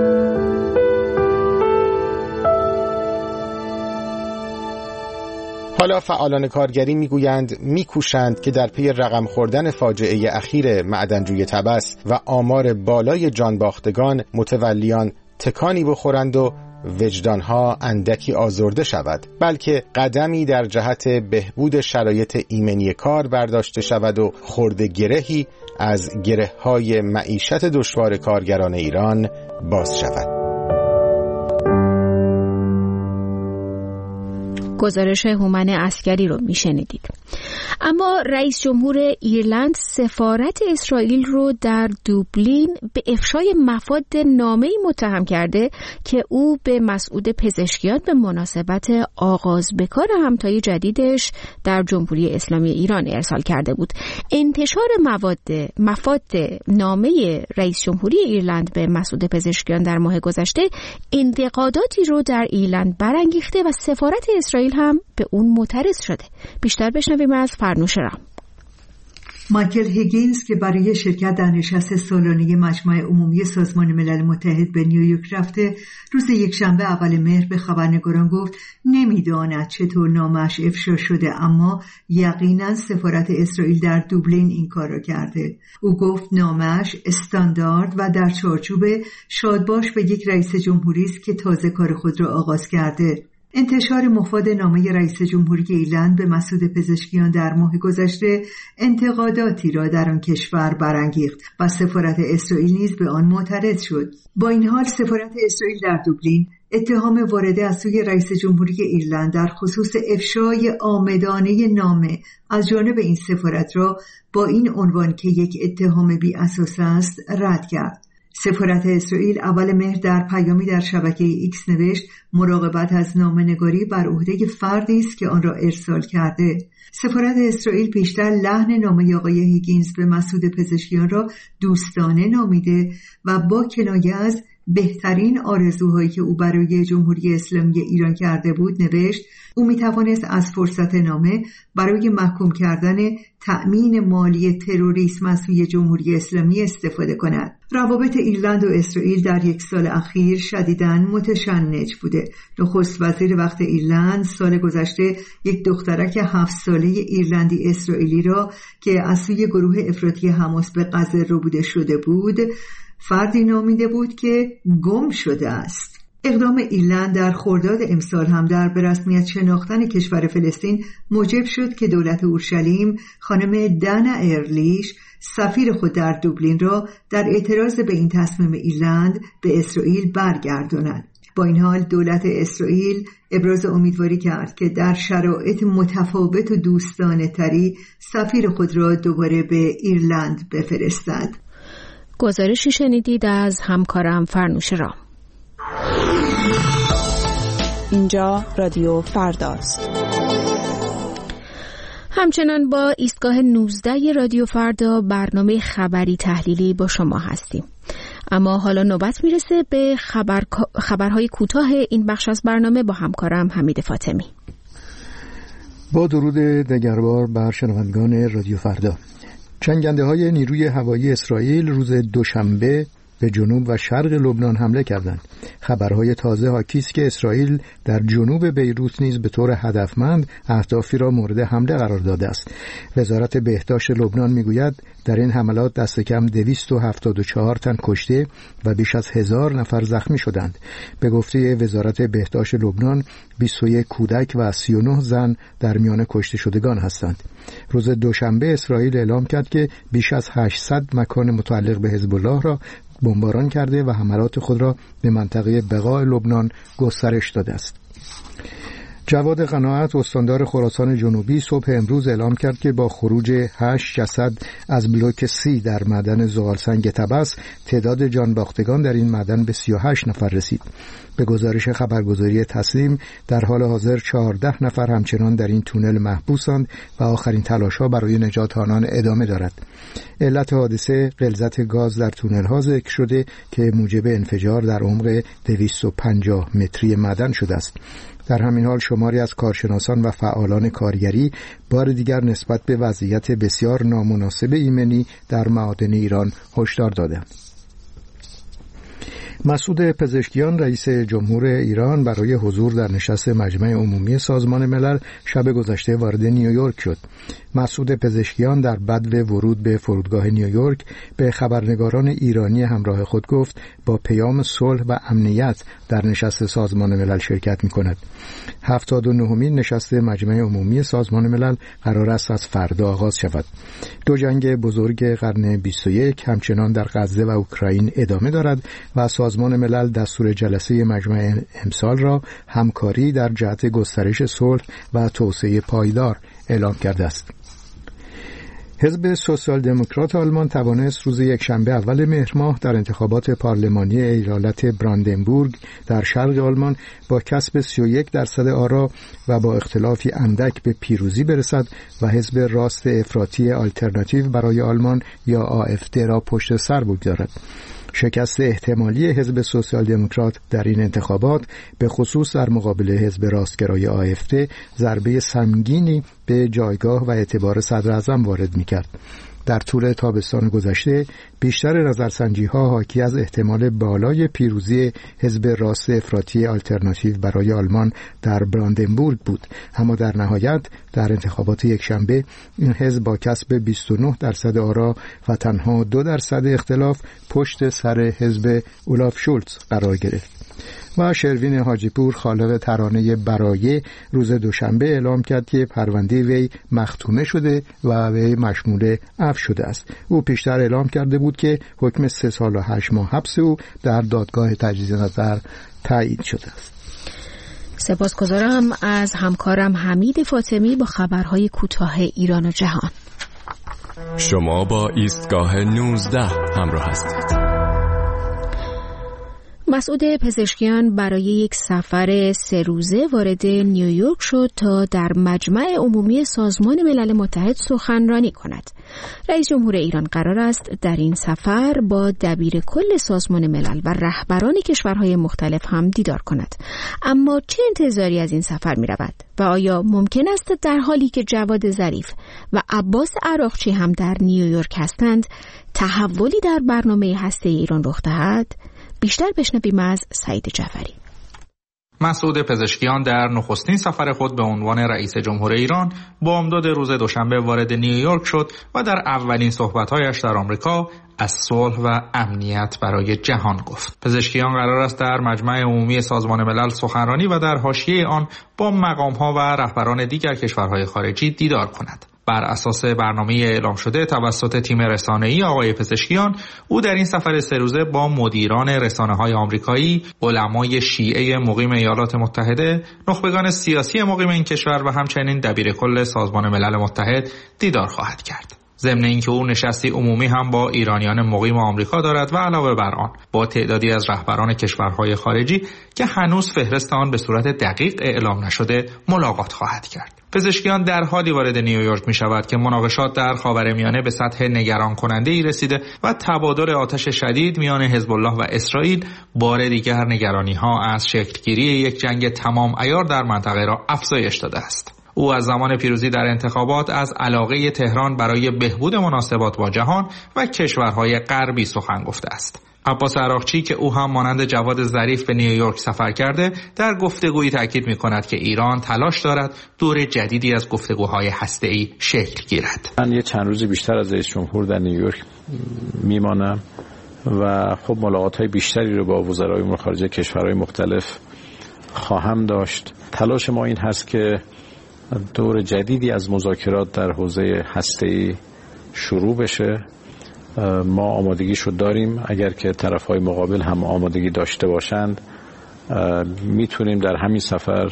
حالا فعالان کارگری میگویند میکوشند که در پی رقم خوردن فاجعه اخیر معدنجوی طبس و آمار بالای جانباختگان متولیان تکانی بخورند و وجدانها اندکی آزرده شود، بلکه قدمی در جهت بهبود شرایط ایمنی کار برداشته شود و خرده گرهی از گره‌های معیشت دشوار کارگران ایران باز شود. گزارش هومن عسکری رو میشنیدید. اما رئیس جمهور ایرلند سفارت اسرائیل رو در دوبلین به افشای مفاد نامه‌ای متهم کرده که او به مسعود پزشکیان به مناسبت آغاز به کار همتای جدیدش در جمهوری اسلامی ایران ارسال کرده بود. انتشار مفاد نامه رئیس جمهوری ایرلند به مسعود پزشکیان در ماه گذشته انتقاداتی رو در ایرلند برانگیخته و سفارت اسرائیل هم به اون معترض شده. بیشتر بشنویم از فرنوش رام. مایکل هیگینز که برای شرکت در نشست سالانه مجمع عمومی سازمان ملل متحد به نیویورک رفته، روز یکشنبه اول مهر به خبرنگاران گفت نمیداند چطور نامش افشا شده، اما یقینا سفارت اسرائیل در دوبلین این کار را کرده. او گفت نامش استاندارد و در چارچوب شادباش به یک رئیس جمهوری است که تازه کار خود را آغاز کرده. انتشار مفاد نامه رئیس جمهوری ایرلند به مسعود پزشکیان در ماه گذشته انتقاداتی را در آن کشور برانگیخت و سفارت اسرائیل نیز به آن معترض شد. با این حال سفارت اسرائیل در دوبلین اتهام وارده از سوی رئیس جمهوری ایرلند در خصوص افشای عامدانه نامه از جانب این سفارت را با این عنوان که یک اتهام بی اساس است رد کرد. سفارت اسرائیل اول مهر در پیامی در شبکه ایکس نوشت مراقبت از نامه‌نگاری بر عهده فردی است که آن را ارسال کرده. سفارت اسرائیل پیشتر لحن نامه آقای هیگینز به مسعود پزشکیان را دوستانه نامیده و با کنایه از بهترین آرزوهایی که او برای جمهوری اسلامی ایران کرده بود نوشت او میتوانست از فرصت نامه برای محکوم کردن تأمین مالی تروریسم از سوی جمهوری اسلامی استفاده کند. روابط ایرلند و اسرائیل در یک سال اخیر شدیداً متشنج بوده. نخست وزیر وقت ایرلند سال گذشته یک دخترک 7 ساله ایرلندی اسرائیلی را که از سوی گروه افراطی حماس به غزه ربوده شده بود فردی نامیده بود که گم شده است. اقدام ایرلند در خرداد امسال هم در به رسمیت شناختن کشور فلسطین موجب شد که دولت اورشلیم خانم دانا ارلیش سفیر خود در دوبلین را در اعتراض به این تصمیم ایرلند به اسرائیل برگرداند. با این حال دولت اسرائیل ابراز امیدواری کرد که در شرایط متفاوت و دوستانه تری سفیر خود را دوباره به ایرلند بفرستد. گزارشی شنیدید از همکارم فرنوش رام. اینجا رادیو فرداست. همچنان با ایستگاه 19 رادیو فردا برنامه خبری تحلیلی با شما هستیم. اما حالا نوبت میرسه به خبرهای کوتاه این بخش از برنامه با همکارم حمید فاطمی. با درود دگربار بر شنوندگان رادیو فردا. جنگنده‌های نیروی هوایی اسرائیل روز دوشنبه به جنوب و شرق لبنان حمله کردند. خبرهای تازه حاکی است که اسرائیل در جنوب بیروت نیز به طور هدفمند اهدافی را مورد حمله قرار داده است. وزارت بهداشت لبنان میگوید در این حملات دست کم 274 تن کشته و بیش از 1000 نفر زخمی شدند. به گفته وزارت بهداشت لبنان 21 کودک و 39 زن در میان کشته شدگان هستند. روز دوشنبه اسرائیل اعلام کرد که بیش از 800 مکان متعلق به حزب الله را بمباران کرده و حملات خود را به منطقه بقاع لبنان گسترش داده است. جواد قناعت استاندار خراسان جنوبی صبح امروز اعلام کرد که با خروج 8 جسد از بلوک C در معدن زغالسنگ طبس تعداد جانباختگان در این معدن به 38 نفر رسید. به گزارش خبرگزاری تسنیم در حال حاضر 14 نفر همچنان در این تونل محبوسند و آخرین تلاش‌ها برای نجات آنان ادامه دارد. علت حادثه غلظت گاز در تونل‌ها ذکر شده که موجب انفجار در عمق 250 متری معدن شده است. در همین حال شماری از کارشناسان و فعالان کارگری بار دیگر نسبت به وضعیت بسیار نامناسب ایمنی در معادن ایران هشدار دادند. مسعود پزشکیان رئیس جمهور ایران برای حضور در نشست مجمع عمومی سازمان ملل شب گذشته وارد نیویورک شد. مسعود پزشکیان در بدو ورود به فرودگاه نیویورک به خبرنگاران ایرانی همراه خود گفت با پیام صلح و امنیت در نشست سازمان ملل شرکت می‌کند. 79مین نشست مجمع عمومی سازمان ملل قرار است از فردا آغاز شود. دو جنگ بزرگ قرن 21 همچنان در غزه و اوکراین ادامه دارد و سازمان ملل دستور جلسه مجمع امسال را همکاری در جهت گسترش صلح و توسعه پایدار اعلام کرده است. حزب سوسیال دموکرات آلمان توانست روز یکشنبه اول مهر ماه در انتخابات پارلمانی ایالت براندنبورگ در شرق آلمان با کسب 31% آرا و با اختلافی اندک به پیروزی برسد و حزب راست افراطی آلترناتیو برای آلمان یا AfD را پشت سر بگذارد. شکست احتمالی حزب سوسیال دموکرات در این انتخابات به خصوص در مقابل حزب راستگرای AfD ضربه سنگینی به جایگاه و اعتبار صدر اعظم وارد می‌کرد. در طول تابستان گذشته بیشتر نظرسنجی‌ها حاکی از احتمال بالای پیروزی حزب راست افراطی آلترناتیو برای آلمان در براندنبورگ بود، اما در نهایت در انتخابات یکشنبه این حزب با کسب 29% آرا و تنها 2% اختلاف پشت سر حزب اولاف شولتز قرار گرفت. و شروین حاجیپور خالق ترانه برایه روز دوشنبه اعلام کرد که پرونده وی مختومه شده و وی مشمول عفو شده است. او پیشتر اعلام کرده بود که حکم 3 سال و 8 ماه حبس او در دادگاه تجدید نظر تایید شده است. سپاسگزارم از همکارم حمید فاطمی با خبرهای کوتاه ایران و جهان. شما با ایستگاه 19 همراه هستید. مسعود پزشکیان برای یک سفر 3 روزه وارد نیویورک شد تا در مجمع عمومی سازمان ملل متحد سخنرانی کند. رئیس جمهور ایران قرار است در این سفر با دبیر کل سازمان ملل و رهبران کشورهای مختلف هم دیدار کند. اما چه انتظاری از این سفر می رود؟ و آیا ممکن است در حالی که جواد ظریف و عباس عراقچی هم در نیویورک هستند تحولی در برنامه هسته ایران رخ دهد؟ بیشتر بشنویم از سعید جعفری. مسعود پزشکیان در نخستین سفر خود به عنوان رئیس جمهور ایران بامداد روز دوشنبه وارد نیویورک شد و در اولین صحبت‌هایش در آمریکا از صلح و امنیت برای جهان گفت. پزشکیان قرار است در مجمع عمومی سازمان ملل سخنرانی و در حاشیه آن با مقام‌ها و رهبران دیگر کشورهای خارجی دیدار کند. بر اساس برنامه اعلام شده توسط تیم رسانه‌ای آقای پزشکیان، او در این سفر 3 روزه با مدیران رسانه‌های آمریکایی، علمای شیعه مقیم ایالات متحده، نخبگان سیاسی مقیم این کشور و همچنین دبیرکل سازمان ملل متحد دیدار خواهد کرد. ضمن اینکه او نشستی عمومی هم با ایرانیان مقیم آمریکا دارد و علاوه بر آن با تعدادی از رهبران کشورهای خارجی که هنوز فهرست آن به صورت دقیق اعلام نشده ملاقات خواهد کرد. پزشکیان در حالی وارد نیویورک می شود که مناقشات در خاورمیانه به سطح نگران کننده ای رسیده و تبادل آتش شدید میان حزب الله و اسرائیل بار دیگر نگرانی ها از شکلگیری یک جنگ تمام عیار در منطقه را افزایش داده است. او از زمان پیروزی در انتخابات از علاقه تهران برای بهبود مناسبات با جهان و کشورهای غربی سخن گفته است. عباس عراقچی که او هم مانند جواد ظریف به نیویورک سفر کرده، در گفتگویی تاکید می‌کند که ایران تلاش دارد دور جدیدی از گفتگوهای هسته‌ای شکل گیرد. من یه چند روزی بیشتر از رئیس جمهور در نیویورک میمانم و خب ملاقات‌های بیشتری رو با وزرای امور خارجه کشورهای مختلف خواهم داشت. تلاش ما این هست که دور جدیدی از مذاکرات در حوزه هسته‌ای شروع بشه. ما آمادگیشو داریم. اگر که طرف‌های مقابل هم آمادگی داشته باشند، میتونیم در همین سفر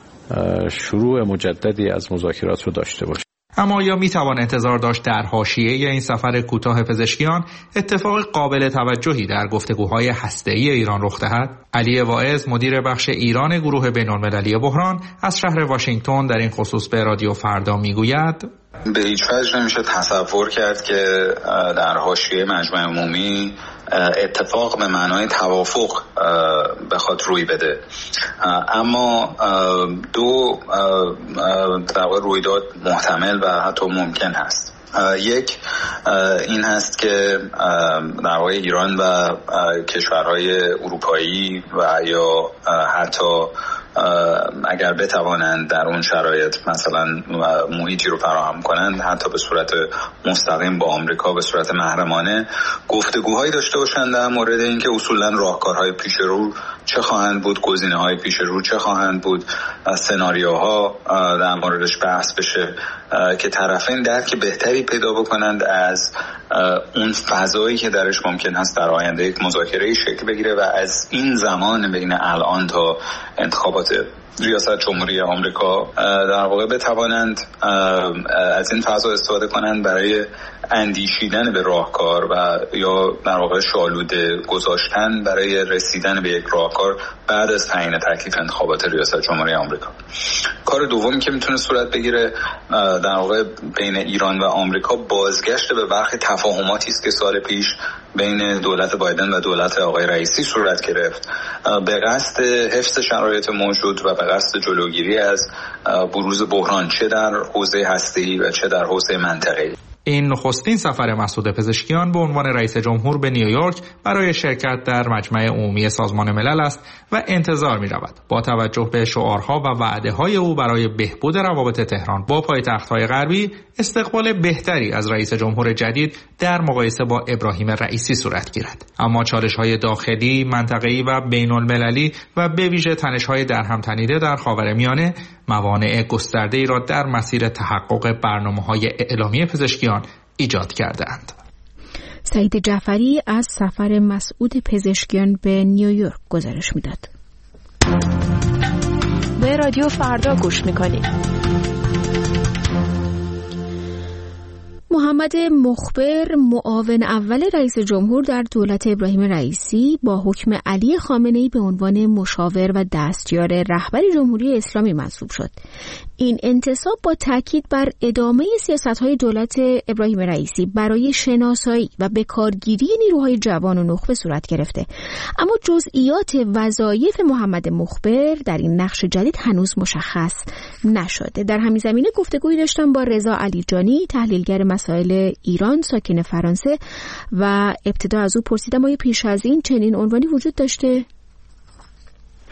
شروع مجددی از مذاکرات رو داشته باشیم. اما یا میتوان انتظار داشت در حاشیه این سفر کوتاه پزشکیان اتفاق قابل توجهی در گفتگوهای هسته‌ای ایران رخ دهد؟ علی واعظ مدیر بخش ایران گروه بین‌المللی بحران از شهر واشنگتن در این خصوص به رادیو فردا میگوید: به هیچ وجه نمیشه تصور کرد که در حاشیه مجمع عمومی اتفاق به معنای توافق بخواد روی بده، اما دو در واقع رویداد محتمل و حتی ممکن هست. یک این هست که در واقع ایران و کشورهای اروپایی و یا حتی اگر بتوانند در اون شرایط مثلا محیطی رو فراهم کنند، حتی به صورت مستقیم با آمریکا به صورت محرمانه گفتگوهایی داشته باشند در مورد اینکه اصولا راهکارهای پیش رو چه خواهند بود، گزینه‌های پیش رو چه خواهند بود، سناریوها در موردش بحث بشه که طرفین درک بهتری پیدا بکنند از اون فضایی که درش ممکن هست در آینده یک مذاکره شکل بگیره و از این زمان بین الان تا انتخابات ریاست جمهوری آمریکا در واقع بتوانند از این فضا استفاده کنند برای اندیشیدن به راهکار و یا در واقع شالوده گذاشتن برای رسیدن به یک راهکار بعد از تعیین تکلیف انتخابات ریاست جمهوری آمریکا. کار دومی که میتونه صورت بگیره در واقع بین ایران و آمریکا بازگشت به برخی تفاهماتی است که سال پیش بین دولت بایدن و دولت آقای رئیسی صورت گرفت به قصد حفظ شرایط موجود و به قصد جلوگیری از بروز بحران، چه در حوزه هسته‌ای و چه در حوزه منطقه‌ای. این نخستین سفر مسعود پزشکیان به عنوان رئیس جمهور به نیویورک برای شرکت در مجمع عمومی سازمان ملل است و انتظار می رود با توجه به شعارها و وعده‌های او برای بهبود روابط تهران با پایتخت‌های غربی استقبال بهتری از رئیس جمهور جدید در مقایسه با ابراهیم رئیسی صورت گیرد. اما چالش‌های داخلی، منطقه‌ای و بین‌المللی و به ویژه تنش‌های درهم تنیده در خاورمیانه موانع گسترده‌ای را در مسیر تحقق برنامه‌های اعلامی پزشکیان ایجاد کرده‌اند. سعید جعفری از سفر مسعود پزشکیان به نیویورک گزارش می‌داد. به رادیو فردا گوش می‌کنید. محمد مخبر معاون اول رئیس جمهور در دولت ابراهیم رئیسی با حکم علی خامنه‌ای به عنوان مشاور و دستیار رهبر جمهوری اسلامی منصوب شد. این انتصاب با تاکید بر ادامه سیاست‌های دولت ابراهیم رئیسی برای شناسایی و بکارگیری نیروهای جوان و نخبه صورت گرفته، اما جزئیات وظایف محمد مخبر در این نقش جدید هنوز مشخص نشده. در همین زمینه گفتگویی داشتم با رضا علیجانی، تحلیلگر مسائل ایران، ساکن فرانسه، و ابتدا از او پرسیدم آیا پیش از این چنین عنوانی وجود داشته؟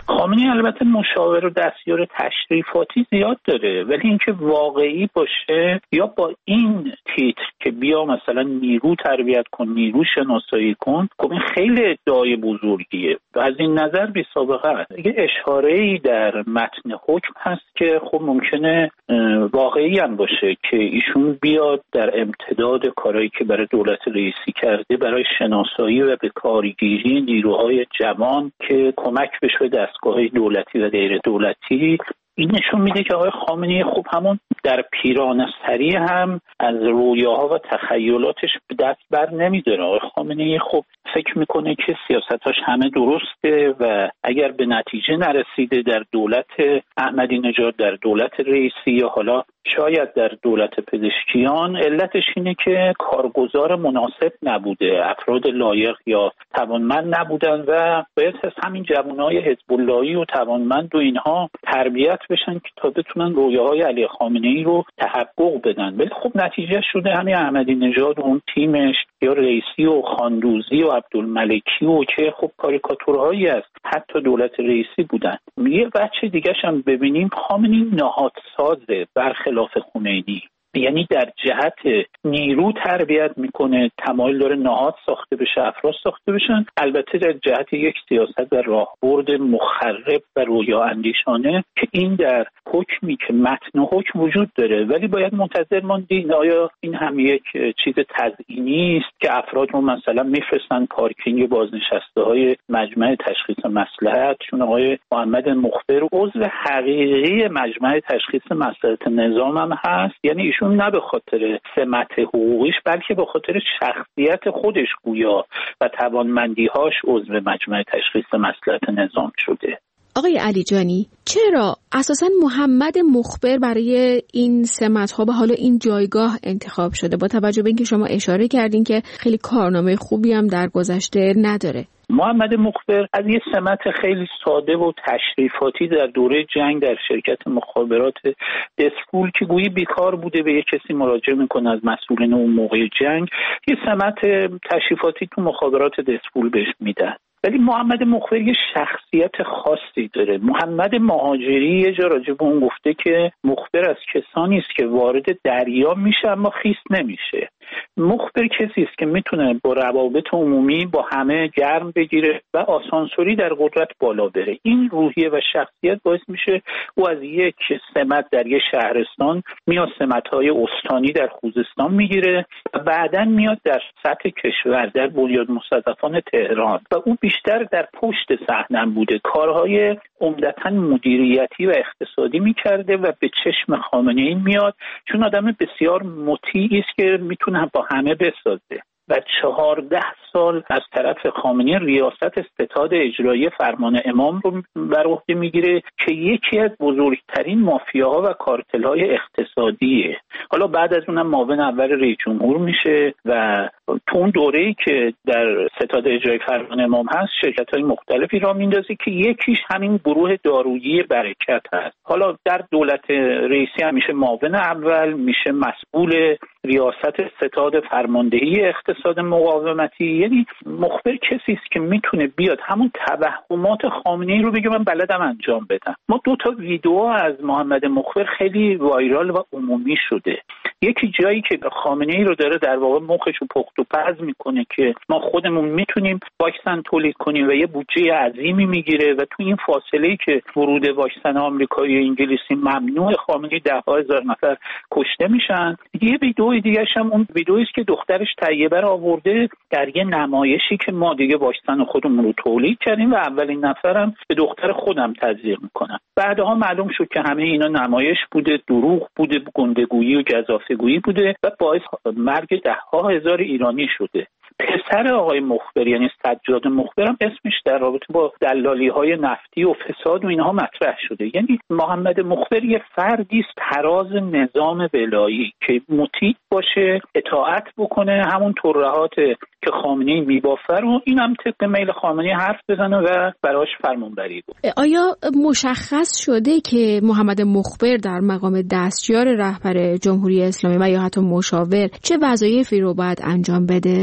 خامنه‌ای البته مشاور و دستیار تشریفاتی زیاد داره، ولی اینکه واقعی باشه یا با این تیتر که بیا مثلا نیرو تربیت کن، نیرو شناسایی کن، خب این خیلی ادعای بزرگیه و از این نظر بی سابقه است. یه اشاره‌ای در متن حکم هست که خب ممکنه واقعی هم باشه که ایشون بیاد در امتداد کارهایی که برای دولت رئیسی کرده برای شناسایی و به کارگیری نیروهای جوان که کمک بشه دستگاه‌های دولتی و غیر دولتی، این نشون میده که آقای خامنه‌ای خب همون در پیرانه سری هم از رویاها و تخیلاتش به دست بر نمیداره. آقای خامنه‌ای خب فکر میکنه که سیاستاش همه درسته و اگر به نتیجه نرسیده در دولت احمدی نژاد، در دولت رئیسی یا حالا شاید در دولت پزشکیان، علتش اینه که کارگزار مناسب نبوده، افراد لایق یا توانمند نبودن و باید از همین جوانای حزب اللهی و توانمند و اینها تربیت بشن که تا بتونن رویاهای علی خامنه‌ای رو تحقق بدن. ولی خب نتیجه شده همین احمدی نژاد و اون تیمش یا رئیسی و خاندوزی و عبدالملکی و که خب کاریکاتورهایی است حتی دولت رئیسی بودن. یه بچه دیگه هم ببینیم، خامنه‌ای نهادسازه برخلاف خمینی، یعنی در جهت نیرو تربیت میکنه، تمایل داره نهاد ساخته بشه، افراد ساخته بشن، البته در جهت یک سیاست و راهبرد مخرب و رویا اندیشانه که این در حکمی که متن حکم وجود داره. ولی باید منتظر ماندین آیا این هم یک چیز تزیینی است که افراد رو مثلا میفرستن پارکینگ بازنشسته های مجمع تشخیص مصلحت، چون آقای محمد مخبر عضو حقیقی مجمع تشخیص مصلحت نظام هم هست، یعنی نه به خاطر سمت حقوقیش بلکه به خاطر شخصیت خودش گویا و توانمندی‌هاش عضو مجمع تشخیص مصلحت نظام شده. آقای علی جانی، چرا اساساً محمد مخبر برای این سمت‌ها و حالا این جایگاه انتخاب شده، با توجه به اینکه شما اشاره کردین که خیلی کارنامه خوبی هم در گذشته نداره؟ محمد مخبر از یه سمت خیلی ساده و تشریفاتی در دوره جنگ در شرکت مخابرات دسپول که گویی بیکار بوده به یه کسی مراجعه میکنه از مسئولین اون موقع جنگ، یه سمت تشریفاتی تو مخابرات دسپول بهش میدن. ولی محمد مخبر یه شخصیت خاصی داره. محمد مهاجری یه جا راجع به اون گفته که مخبر از کسانی است که وارد دریا میشه اما خیس نمیشه. مخبر کسی است که میتونه با روابط عمومی با همه گرم بگیره و آسانسوری در قدرت بالا بره. این روحیه و شخصیت باعث میشه او از یک سمت در یک شهرستان میاد سمت‌های استانی در خوزستان میگیره و بعداً میاد در سطح کشور در بنیاد مستضعفان تهران و او بیشتر در پشت صحنه بوده، کارهای عمدتاً مدیریتی و اقتصادی میکرده و به چشم خامنه‌ای میاد چون آدم بسیار مطیعی است که میتونه با همه بسازه و 14 سال از طرف خامنه‌ای ریاست ستاد اجرایی فرمان امام رو بر عهده میگیره که یکی از بزرگترین مافیاها و کارتل‌های اقتصادیه. حالا بعد از اونم معاون اول رئیس جمهور میشه و تو اون دوره‌ای که در ستاد اجرایی فرمان امام هست شرکت‌های مختلفی را میندازه که یکیش همین گروه دارویی برکت هست. حالا در دولت رئیسی هم میشه معاون اول، میشه مسئول ریاست ستاد فرماندهی اقتصاد مقاومتی. یعنی مخبر کسی است که میتونه بیاد همون توهمات خامنه‌ای رو بگه من بلدم انجام بدم. ما 2 تا ویدیو از محمد مخبر خیلی وایرال و عمومی شده. یکی جایی که خامنه‌ای رو داره در واقع مخش رو پخت و پز میکنه که ما خودمون میتونیم واکسن تولید کنیم و یه بودجه عظیمی میگیره و تو این فاصله‌ای که ورود واکسن آمریکایی و انگلیسی ممنوع، خامنه‌ای 10,000 نفر کشته میشن. یه ویدیو دیگه هم اون ویدیویی است که دخترش طیبه رو آورده در یه نمایشی که ما دیگه واکسن خودمون رو تولید کردیم و اولین نفرم به دختر خودم تزریق میکنم. بعدها معلوم شد که همه اینا نمایش بوده، دروغ بوده، گندگویی و گزافه‌گویی بوده و باعث مرگ 10,000 ایرانی شده. پسر آقای مخبر یعنی سجاد مخبرم اسمش در رابطه با دلالی‌های نفتی و فساد و اینها مطرح شده. یعنی محمد مخبر یه فردی است تراز نظام ولایی که مطیع باشه، اطاعت بکنه، همون ترهات که خامنه‌ای میبافه رو اینم طبق میل خامنه‌ای حرف بزنه و براش فرمانبری کنه. آیا مشخص شده که محمد مخبر در مقام دستیار رهبر جمهوری اسلامی و یا حتی مشاور چه وظایفی رو باید انجام بده؟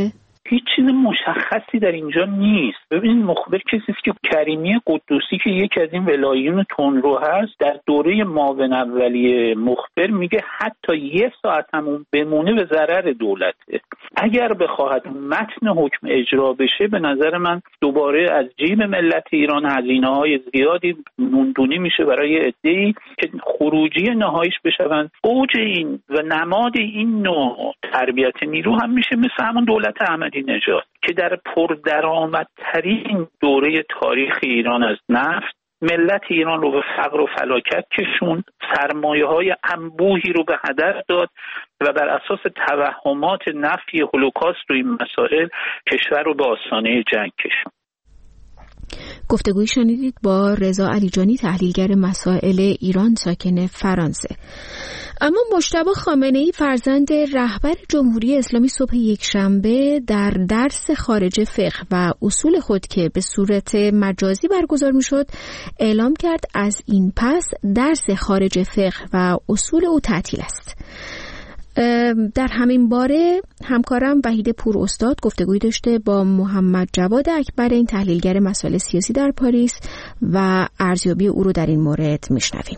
هیچ چیز مشخصی در اینجا نیست. ببینید مخبر کسی است که کریمی قدوسی که یکی از این ولایون تندرو هست در دوره معاون اولیه مخبر میگه حتی 1 ساعت هم بمونه به ضرر دولته. اگر بخواهد متن حکم اجرا بشه به نظر من دوباره از جیب ملت ایران هزینه‌های زیادی موندونی میشه برای عده‌ای که خروجی نهاییش بشوند. اوج این و نماد این نوع تربیت نیرو هم میشه مثل همون دولت احمدی نژاد که در پردرآمدترین دوره تاریخ ایران از نفت ملت ایران رو به فقر و فلاکت کشوند، سرمایه‌های انبوهی رو به هدر داد و بر اساس توهمات نفی هولوکاست و این مسائل کشور رو به آستانه جنگ کشوند. گفتگوی شنیدید با رضا علیجانی، تحلیلگر مسائل ایران ساکن فرانسه. اما مجتبی خامنه‌ای فرزند رهبر جمهوری اسلامی صبح یکشنبه در درس خارج فقه و اصول خود که به صورت مجازی برگزار می‌شد اعلام کرد از این پس درس خارج فقه و اصول او تعطیل است. در همین باره همکارم وحید پور استاد گفتگوی داشته با محمد جواد اکبر، این تحلیلگر مسائل سیاسی در پاریس، و ارزیابی او رو در این مورد میشنویم.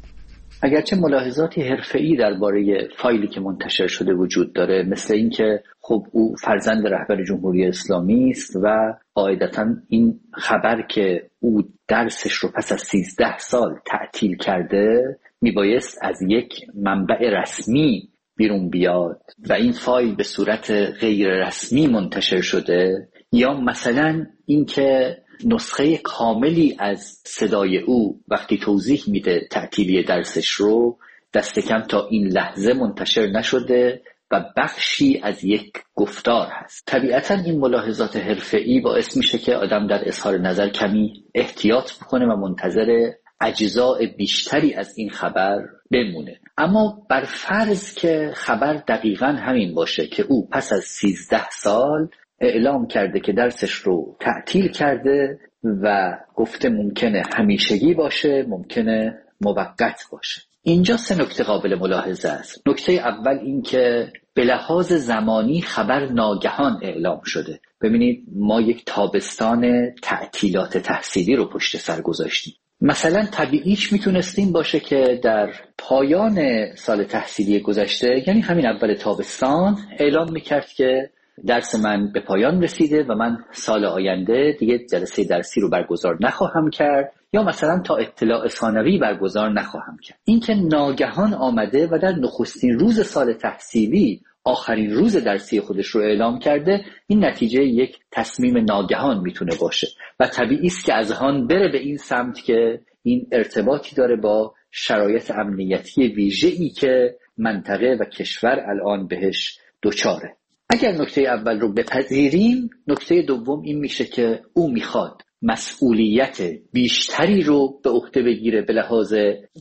اگرچه ملاحظاتی حرفه‌ای درباره فایلی که منتشر شده وجود داره، مثل این که خب او فرزند رهبر جمهوری اسلامی است و قاعدتاً این خبر که او درسش رو پس از 13 سال تعطیل کرده میبایست از یک منبع رسمی بیرون بیاد و این فایل به صورت غیر رسمی منتشر شده، یا مثلا اینکه نسخه کاملی از صدای او وقتی توضیح میده تعطیلی درسش رو دست کم تا این لحظه منتشر نشده و بخشی از یک گفتار هست. طبیعتا این ملاحظات حرفه‌ای باعث میشه که آدم در اظهار نظر کمی احتیاط بکنه و منتظر اجزاء بیشتری از این خبر بمونه. اما بر فرض که خبر دقیقاً همین باشه که او پس از 13 سال اعلام کرده که درسش رو تعطیل کرده و گفته ممکنه همیشگی باشه، ممکنه موقت باشه. اینجا 3 نکته قابل ملاحظه است. نکته اول این که به لحاظ زمانی خبر ناگهان اعلام شده. ببینید ما یک تابستان تعطیلات تحصیلی رو پشت سر گذاشتیم. مثلا طبیعیش میتونستیم باشه که در پایان سال تحصیلی گذشته، یعنی همین اول تابستان، اعلام میکرد که درس من به پایان رسیده و من سال آینده دیگه جلسه درسی رو برگزار نخواهم کرد، یا مثلا تا اطلاع ثانوی برگزار نخواهم کرد. این که ناگهان آمده و در نخستین روز سال تحصیلی آخرین روز درسی خودش رو اعلام کرده، این نتیجه یک تصمیم ناگهان میتونه باشه و طبیعی است که از آن بره به این سمت که این ارتباطی داره با شرایط امنیتی ویژه‌ای که منطقه و کشور الان بهش دچاره. اگر نکته اول رو بپذیریم، نکته دوم این میشه که او میخواد مسئولیت بیشتری رو به عهده بگیره به لحاظ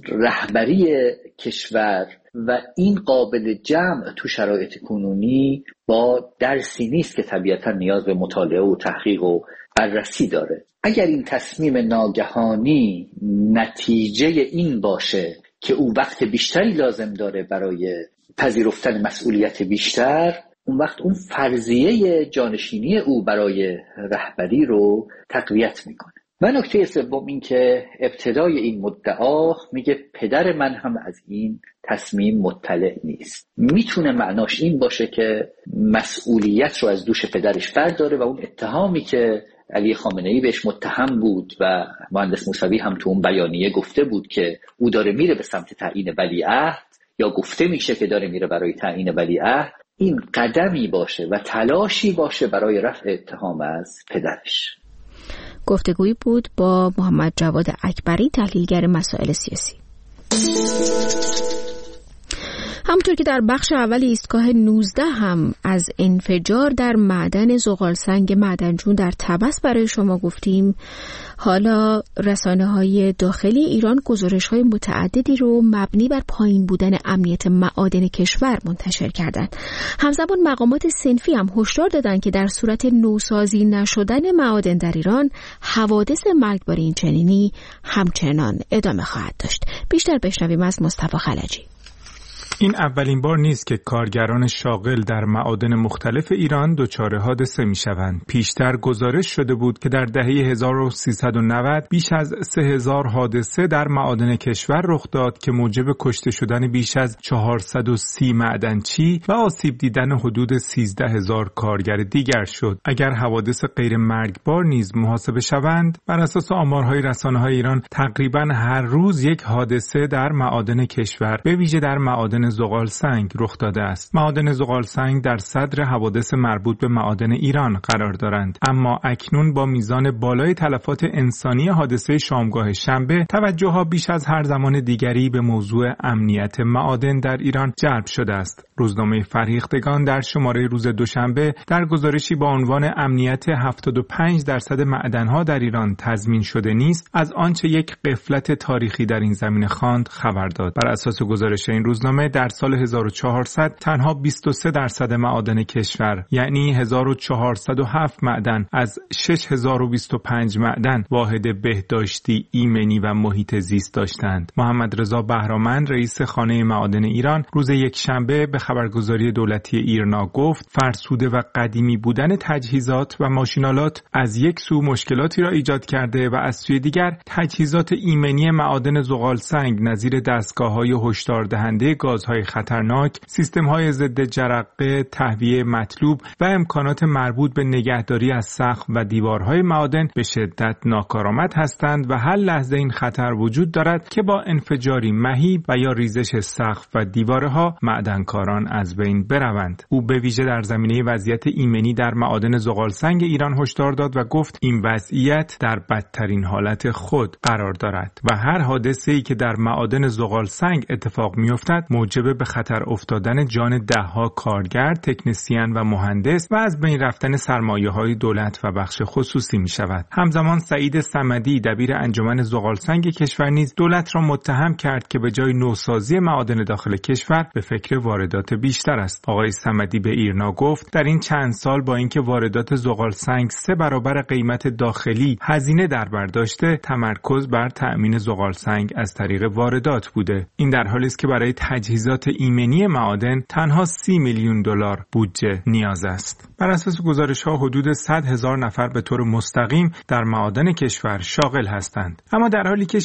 رهبری کشور و این قابل جمع تو شرایط کنونی با درسی نیست که طبیعتا نیاز به مطالعه و تحقیق و بررسی داره. اگر این تصمیم ناگهانی نتیجه این باشه که او وقت بیشتری لازم داره برای پذیرفتن مسئولیت بیشتر، اون وقت اون فرضیه جانشینی او برای رهبری رو تقویت میکنه. و نکته سوم این که ابتدای این مدعا میگه پدر من هم از این تصمیم مطلع نیست. میتونه معناش این باشه که مسئولیت رو از دوش پدرش برداره و اون اتهامی که علی خامنه‌ای بهش متهم بود و مهندس موسوی هم تو اون بیانیه گفته بود که او داره میره به سمت تعیین ولیعهد، یا گفته میشه که داره میره برای تعیین ولیعهد، این قدمی باشه و تلاشی باشه برای رفع اتهام از پدرش. گفتگویی بود با محمد جواد اکبری، تحلیلگر مسائل سیاسی. همونطور که در بخش اول ایستگاه 19 هم از انفجار در معدن زغالسنگ معدنجون در طبس برای شما گفتیم، حالا رسانه‌های داخلی ایران گزارش‌های متعددی رو مبنی بر پایین بودن امنیت معادن کشور منتشر کردند. همزمان مقامات صنفی هم هشدار دادند که در صورت نوسازی نشدن معادن در ایران، حوادث مرگبار این چنینی همچنان ادامه خواهد داشت. بیشتر بشنویم از مصطفی خلجی. این اولین بار نیست که کارگران شاغل در معادن مختلف ایران دچار حادثه می‌شوند. پیشتر گزارش شده بود که در دهه 1390 بیش از 3000 حادثه در معادن کشور رخ داد که موجب کشته شدن بیش از 430 معدنچی و آسیب دیدن حدود 13000 کارگر دیگر شد. اگر حوادث غیر مرگبار نیز محاسبه شوند، بر اساس آمارهای رسانه‌های ایران تقریباً هر روز یک حادثه در معادن کشور، به ویژه در معادن زغال سنگ رخ داده است. معادن زغال سنگ در صدر حوادث مربوط به معادن ایران قرار دارند، اما اکنون با میزان بالای تلفات انسانی حادثه شامگاه شنبه، توجه‌ها بیش از هر زمان دیگری به موضوع امنیت معادن در ایران جلب شده است. روزنامه فرهیختگان در شماره روز دوشنبه در گزارشی با عنوان امنیت 75% معدن‌ها در ایران تضمین شده نیست، از آنچه یک غفلت تاریخی در این زمینه خواند خبر داد. بر اساس گزارش این روزنامه در سال 1400 تنها 23% معادن کشور، یعنی 1407 معدن از 6025 معدن واحد بهداشتی، ایمنی و محیط زیست داشتند. محمد رضا بهرامند، رئیس خانه معادن ایران، روز یکشنبه به خبرگزاری دولتی ایرنا گفت فرسوده و قدیمی بودن تجهیزات و ماشینالات از یک سو مشکلاتی را ایجاد کرده و از سوی دیگر تجهیزات ایمنی معادن زغال سنگ نظیر دستگاه‌های هشدار دهنده گازهای خطرناک، سیستم‌های ضد جرقه، تهویه مطلوب و امکانات مربوط به نگهداری از سقف و دیوارهای معادن به شدت ناکارآمد هستند و هر لحظه این خطر وجود دارد که با انفجاری مهیب و یا ریزش سقف و دیوارها معدنکاران از بین بروند. او به ویژه در زمینه وضعیت ایمنی در معادن زغال سنگ ایران هشدار داد و گفت این وضعیت در بدترین حالت خود قرار دارد و هر حادثه‌ای که در معادن زغال سنگ اتفاق می‌افتد موجب به خطر افتادن جان ده‌ها کارگر، تکنسین و مهندس و از بین رفتن سرمایه‌های دولت و بخش خصوصی می‌شود. همزمان سعید صمدی، دبیر انجمن زغال سنگ کشور نیز دولت را متهم کرد که به جای نوسازی معادن داخل کشور به فکر واردات بیشتر است. آقای صمدی به ایرنا گفت در این چند سال با اینکه واردات زغال سنگ 3 برابر قیمت داخلی هزینه در بر داشته، تمرکز بر تأمین زغال سنگ از طریق واردات بوده. این در حالی است که برای تجهیزات ایمنی معادن تنها 30 میلیون دلار بودجه نیاز است. بر اساس گزارش‌ها حدود 100,000 نفر به طور مستقیم در معادن کشور شاغل هستند. اما در حالی که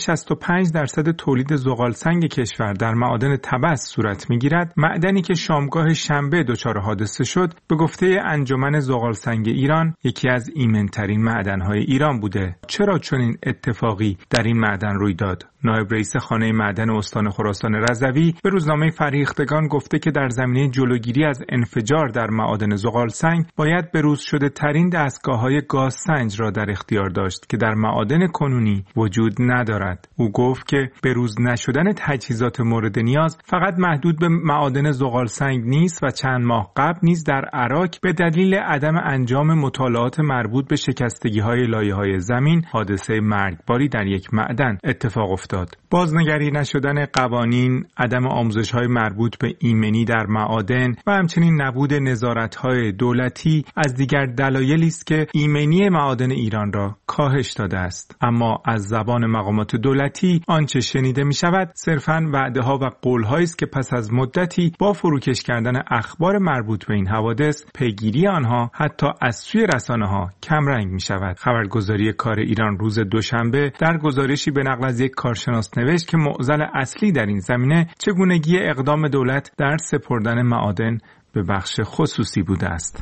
65% تولید زغال سنگ کشور در معادن طبس صورت می‌گیرد، معدنی که شامگاه شنبه دچار حادثه شد، به گفته انجمن زغال سنگ ایران یکی از ایمن‌ترین معدن‌های ایران بوده. چرا چنین اتفاقی در این معدن روی داد؟ نایب رئیس خانه معدن استان خراسان رضوی به روزنامه فرهیختگان گفته که در زمینه جلوگیری از انفجار در معادن زغال سنگ باید بروز شده ترین دستگاه‌های گازسنج را در اختیار داشت که در معادن کنونی وجود ندارد. او گفت که بروز نشدن تجهیزات مورد نیاز فقط محدود به معادن زغال سنگ نیست و چند ماه قبل نیز در عراق به دلیل عدم انجام مطالعات مربوط به شکستگی‌های لایه‌های زمین حادثه مرگباری در یک معدن اتفاق افتاد. بازنگری نشدن قوانین، عدم آموزش‌های مربوط به ایمنی در معادن و همچنین نبود نظارت‌های دولتی از دیگر دلایلی است که ایمنی معادن ایران را کاهش داده است. اما از زبان مقامات دولتی آنچه شنیده می‌شود صرفاً وعده‌ها و قول‌هایی است که پس از مدتی با فروکش کردن اخبار مربوط به این حوادث پیگیری آنها حتی از سوی رسانه‌ها کمرنگ می‌شود. خبرگزاری کار ایران روز دوشنبه در گزارشی به نقل از یک کارشناس نوشت که معضل اصلی در این زمینه چگونگی اقدام دولت در سپردن معادن به بخش خصوصی بوده است.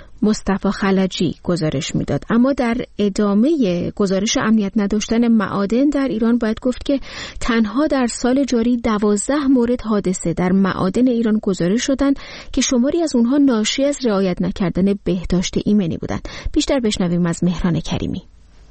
مصطفی خلجی گزارش میداد. اما در ادامه گزارش امنیت نداشتن معادن در ایران باید گفت که تنها در سال جاری 12 مورد حادثه در معادن ایران گزارش شدند که شماری از اونها ناشی از رعایت نکردن بهداشت ایمنی بودند. بیشتر بشنویم از مهران کریمی.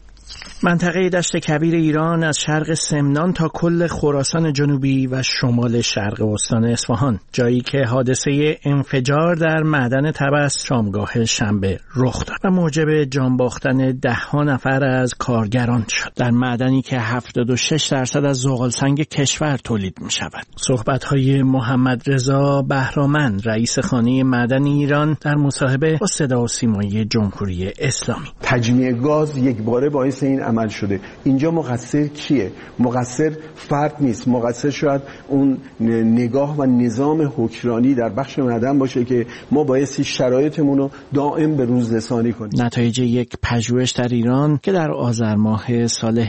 منطقه دشت کبیر ایران از شرق سمنان تا کل خراسان جنوبی و شمال شرق استان اصفهان، جایی که حادثه انفجار در معدن طبس شامگاه شنبه رخ داد و موجب جان باختن ده‌ها نفر از کارگران شد، در معدنی که 76% از زغالسنگ کشور تولید می شود. صحبت‌های محمد رضا بهرامند، رئیس خانه معدن ایران، در مصاحبه با صدا و سیمای جمهوری اسلامی. تجمیع گاز یک باره باعث باعث این عمل شده. اینجا مقصر کیه؟ مقصر فرد نیست، مقصر شاید اون نگاه و نظام حکمرانی در بخش معدن باشه که ما بایستی شرایطمون رو دائم به روز رسانی کنیم. نتایج یک پژوهش در ایران که در آذر ماه سال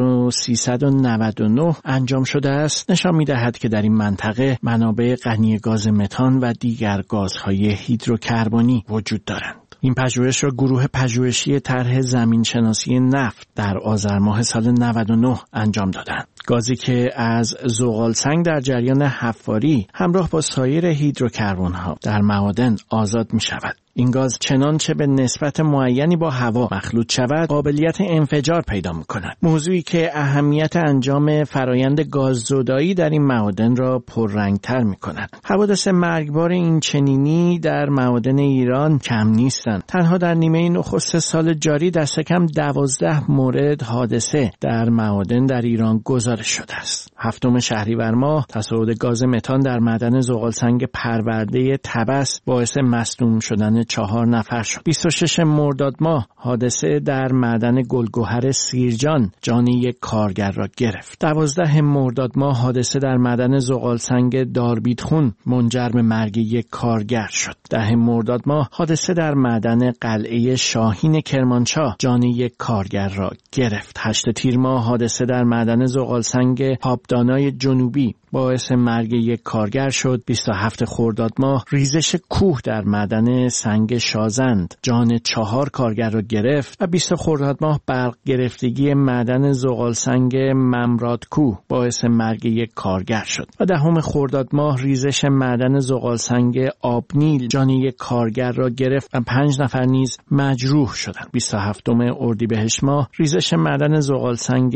1399 انجام شده است نشان می‌دهد که در این منطقه منابع غنی گاز متان و دیگر گازهای هیدروکربنی وجود دارند. این پژوهش را گروه پژوهشی طرح زمینشناسی نفت در آذر ماه سال 99 انجام دادند. گازی که از زغالسنگ در جریان حفاری همراه با سایر هیدروکربن‌ها در معادن آزاد می‌شود. این گاز چنانچه به نسبت معینی با هوا مخلوط شود قابلیت انفجار پیدا می‌کند، موضوعی که اهمیت انجام فرایند گاززدایی در این معادن را پررنگ‌تر می‌کند. حوادث مرگبار این چنینی در معادن ایران کم نیستند. تنها در نیمه نخست سال جاری دست کم 12 مورد حادثه در معادن در گازرگان گزارش شده است. 7 شهریور ماه تصاعد گاز متان در معدن زغالسنگ پرورده طبس باعث مصدوم شدن 4 نفر شد. 26 مرداد ماه حادثه در معدن گلگهر سیرجان جان یک کارگر را گرفت. 12 مرداد ماه حادثه در معدن زغالسنگ داربیدخون منجر به مرگ یک کارگر شد. 10 مرداد ماه حادثه در معدن قلعه شاهین کرمانشاه جان یک کارگر را گرفت. 8 تیر ماه حادثه در معدن زغالسنگ پاپدانای جنوبی باعث مرگ یک کارگر شد. 27 خرداد ماه ریزش کوه در معدن سنگ شازند جان 4 کارگر را گرفت و 20 خرداد ماه برق گرفتگی معدن زغالسنگ ممراد کوه باعث مرگ یک کارگر شد و 10 خرداد ماه ریزش معدن زغالسنگ آبنیل جان یک کارگر را گرفت و 5 نفر نیز مجروح شدند. 27 اردیبهشت ماه ریزش معدن زغالسنگ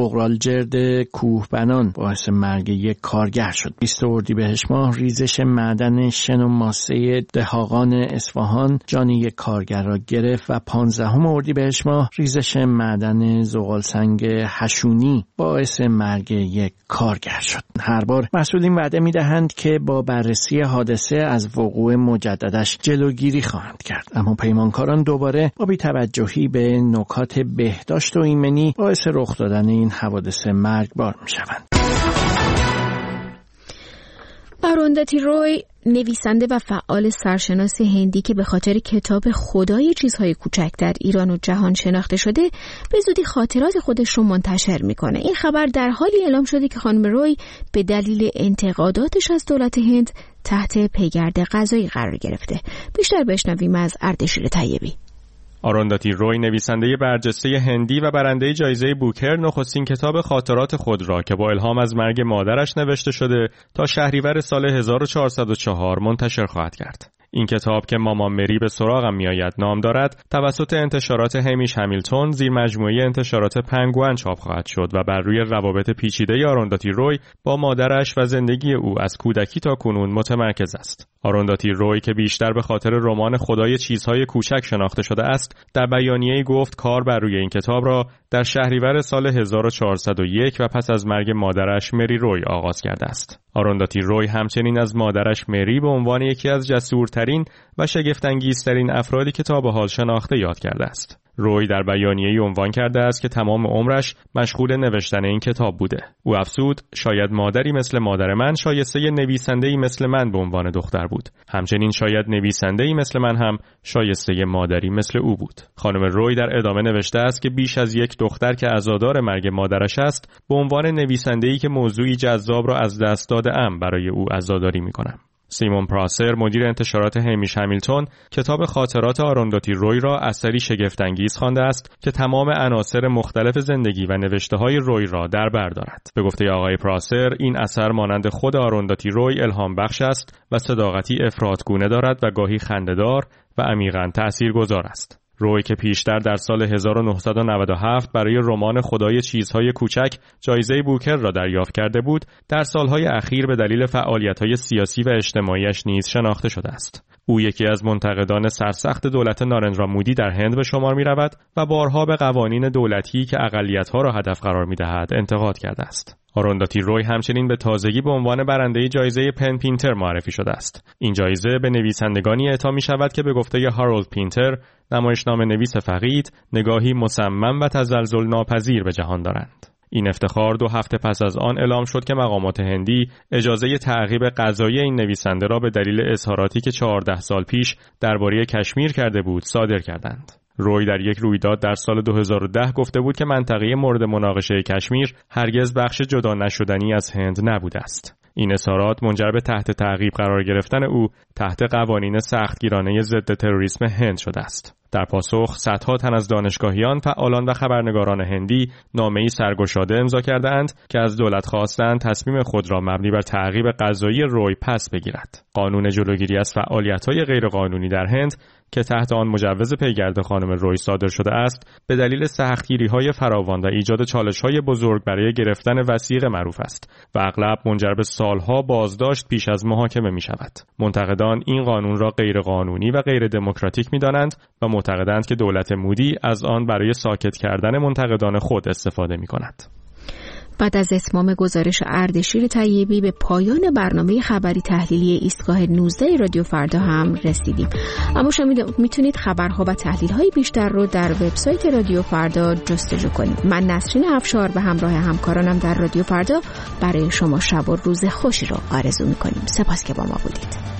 طغرالجرد کوهبنان باعث مرگ یک کارگر شد. 20 اردیبهشت ماه ریزش معدن شن و ماسه دهاقان اصفهان جان یک کارگر را گرفت و 15 اردیبهشت ماه ریزش معدن زغالسنگ حشونی باعث مرگ یک کارگر شد. هر بار مسئولین وعده می‌دهند که با بررسی حادثه از وقوع مجددش جلوگیری خواهند کرد، اما پیمانکاران دوباره با بی‌توجهی به نکات بهداشت و ایمنی باعث رخ دادن این حوادث مرگبار می‌شوند. آروندتی روی، نویسنده و فعال سرشناس هندی که به خاطر کتاب خدای چیزهای کوچک در ایران و جهان شناخته شده، به زودی خاطرات خودش رو منتشر میکنه. این خبر در حالی اعلام شده که خانم روی به دلیل انتقاداتش از دولت هند تحت پیگرد قضایی قرار گرفته. بیشتر بشنویم از اردشیر طیبی. آروندتی روی، نویسنده برجسته هندی و برنده جایزه بوکر، نخستین کتاب خاطرات خود را که با الهام از مرگ مادرش نوشته شده تا شهریور سال 1404 منتشر خواهد کرد. این کتاب که مامان مری به سراغم میآید نام دارد، توسط انتشارات همیش همیلتون زیر مجموعه انتشارات پنگوئن چاپ خواهد شد و بر روی روابط پیچیده آروندتی روی با مادرش و زندگی او از کودکی تا کنون متمرکز است. آروندتی روی که بیشتر به خاطر رمان خدای چیزهای کوچک شناخته شده است، در بیانیه‌ای گفت کار بر روی این کتاب را در شهریور سال 1401 و پس از مرگ مادرش مری روی آغاز کرده است. آروندتی روی همچنین از مادرش مری به عنوان یکی از جسورترین و شگفت‌انگیزترین افرادی که تا به حال شناخته یاد کرده است. روی در بیانیه‌ای عنوان کرده است که تمام عمرش مشغول نوشتن این کتاب بوده. او افزود شاید مادری مثل مادر من شایسته نویسنده‌ای مثل من به عنوان دختر بود. همچنین شاید نویسنده‌ای مثل من هم شایسته مادری مثل او بود. خانم روی در ادامه نوشته است که بیش از یک دختر که عزادار مرگ مادرش است، به عنوان نویسنده‌ای که موضوعی جذاب را از دست داده‌ام برای او عزاداری می‌کنم. سیمون پراسر، مدیر انتشارات همیش همیلتون، کتاب خاطرات آروندتی روی را اثری شگفت‌انگیز خوانده است که تمام عناصر مختلف زندگی و نوشته‌های روی را در بر دارد. به گفته آقای پراسر، این اثر مانند خود آروندتی روی الهام بخش است و صداقتی افراطگونه دارد و گاهی خنده‌دار و عمیقاً تأثیرگذار است. روی که پیشتر در سال 1997 برای رمان خدای چیزهای کوچک جایزه بوکر را دریافت کرده بود، در سالهای اخیر به دلیل فعالیت‌های سیاسی و اجتماعیش نیز شناخته شده است. او یکی از منتقدان سرسخت دولت نارندرا مودی در هند به شمار می‌رود و بارها به قوانین دولتی که اقلیت‌ها را هدف قرار می‌دهد انتقاد کرده است. آرونداتی روی همچنین به تازگی به عنوان برنده جایزه پن پینتر معرفی شده است. این جایزه به نویسندگانی اعطا می شود که به گفته هارولد پینتر، نمایشنامه‌نویس فقید، نگاهی مصمم و تزلزل ناپذیر به جهان دارند. این افتخار 2 هفته پس از آن اعلام شد که مقامات هندی اجازه تعقیب قضایی این نویسنده را به دلیل اظهاراتی که 14 سال پیش درباره کشمیر کرده بود صادر کردند. روی در یک رویداد در سال 2010 گفته بود که منطقه مورد مناقشه کشمیر هرگز بخش جدا نشدنی از هند نبوده است. این اظهارات منجر به تحت تعقیب قرار گرفتن او تحت قوانین سختگیرانه ضد تروریسم هند شده است. در پاسخ صدها تن از دانشگاهیان، فعالان و خبرنگاران هندی نامه‌ای سرگشاده امضا کردند که از دولت خواستند تصمیم خود را مبنی بر تعقیب قضایی روی پس بگیرد. قانون جلوگیری از فعالیت‌های غیرقانونی در هند که تحت آن مجوز پیگرد خانم روی صادر شده است، به دلیل سختگیری‌های فراوان و ایجاد چالش‌های بزرگ برای گرفتن وثیقه معروف است و اغلب منجر به سالها بازداشت پیش از محاکمه می‌شود. منتقدان این قانون را غیرقانونی و غیر دموکراتیک می‌دانند و معتقدند که دولت مودی از آن برای ساکت کردن منتقدان خود استفاده می‌کند. بعد از اتمام گزارش اردشیر طیبی به پایان برنامه خبری تحلیلی ایستگاه 19 رادیو فردا هم رسیدیم. اما شما میتونید خبرها و تحلیل‌های بیشتر رو در وبسایت رادیو فردا جستجو کنید. من نسرین افشار به همراه همکارانم در رادیو فردا برای شما شب و روز خوشی رو آرزو می‌کنیم. سپاس که با ما بودید.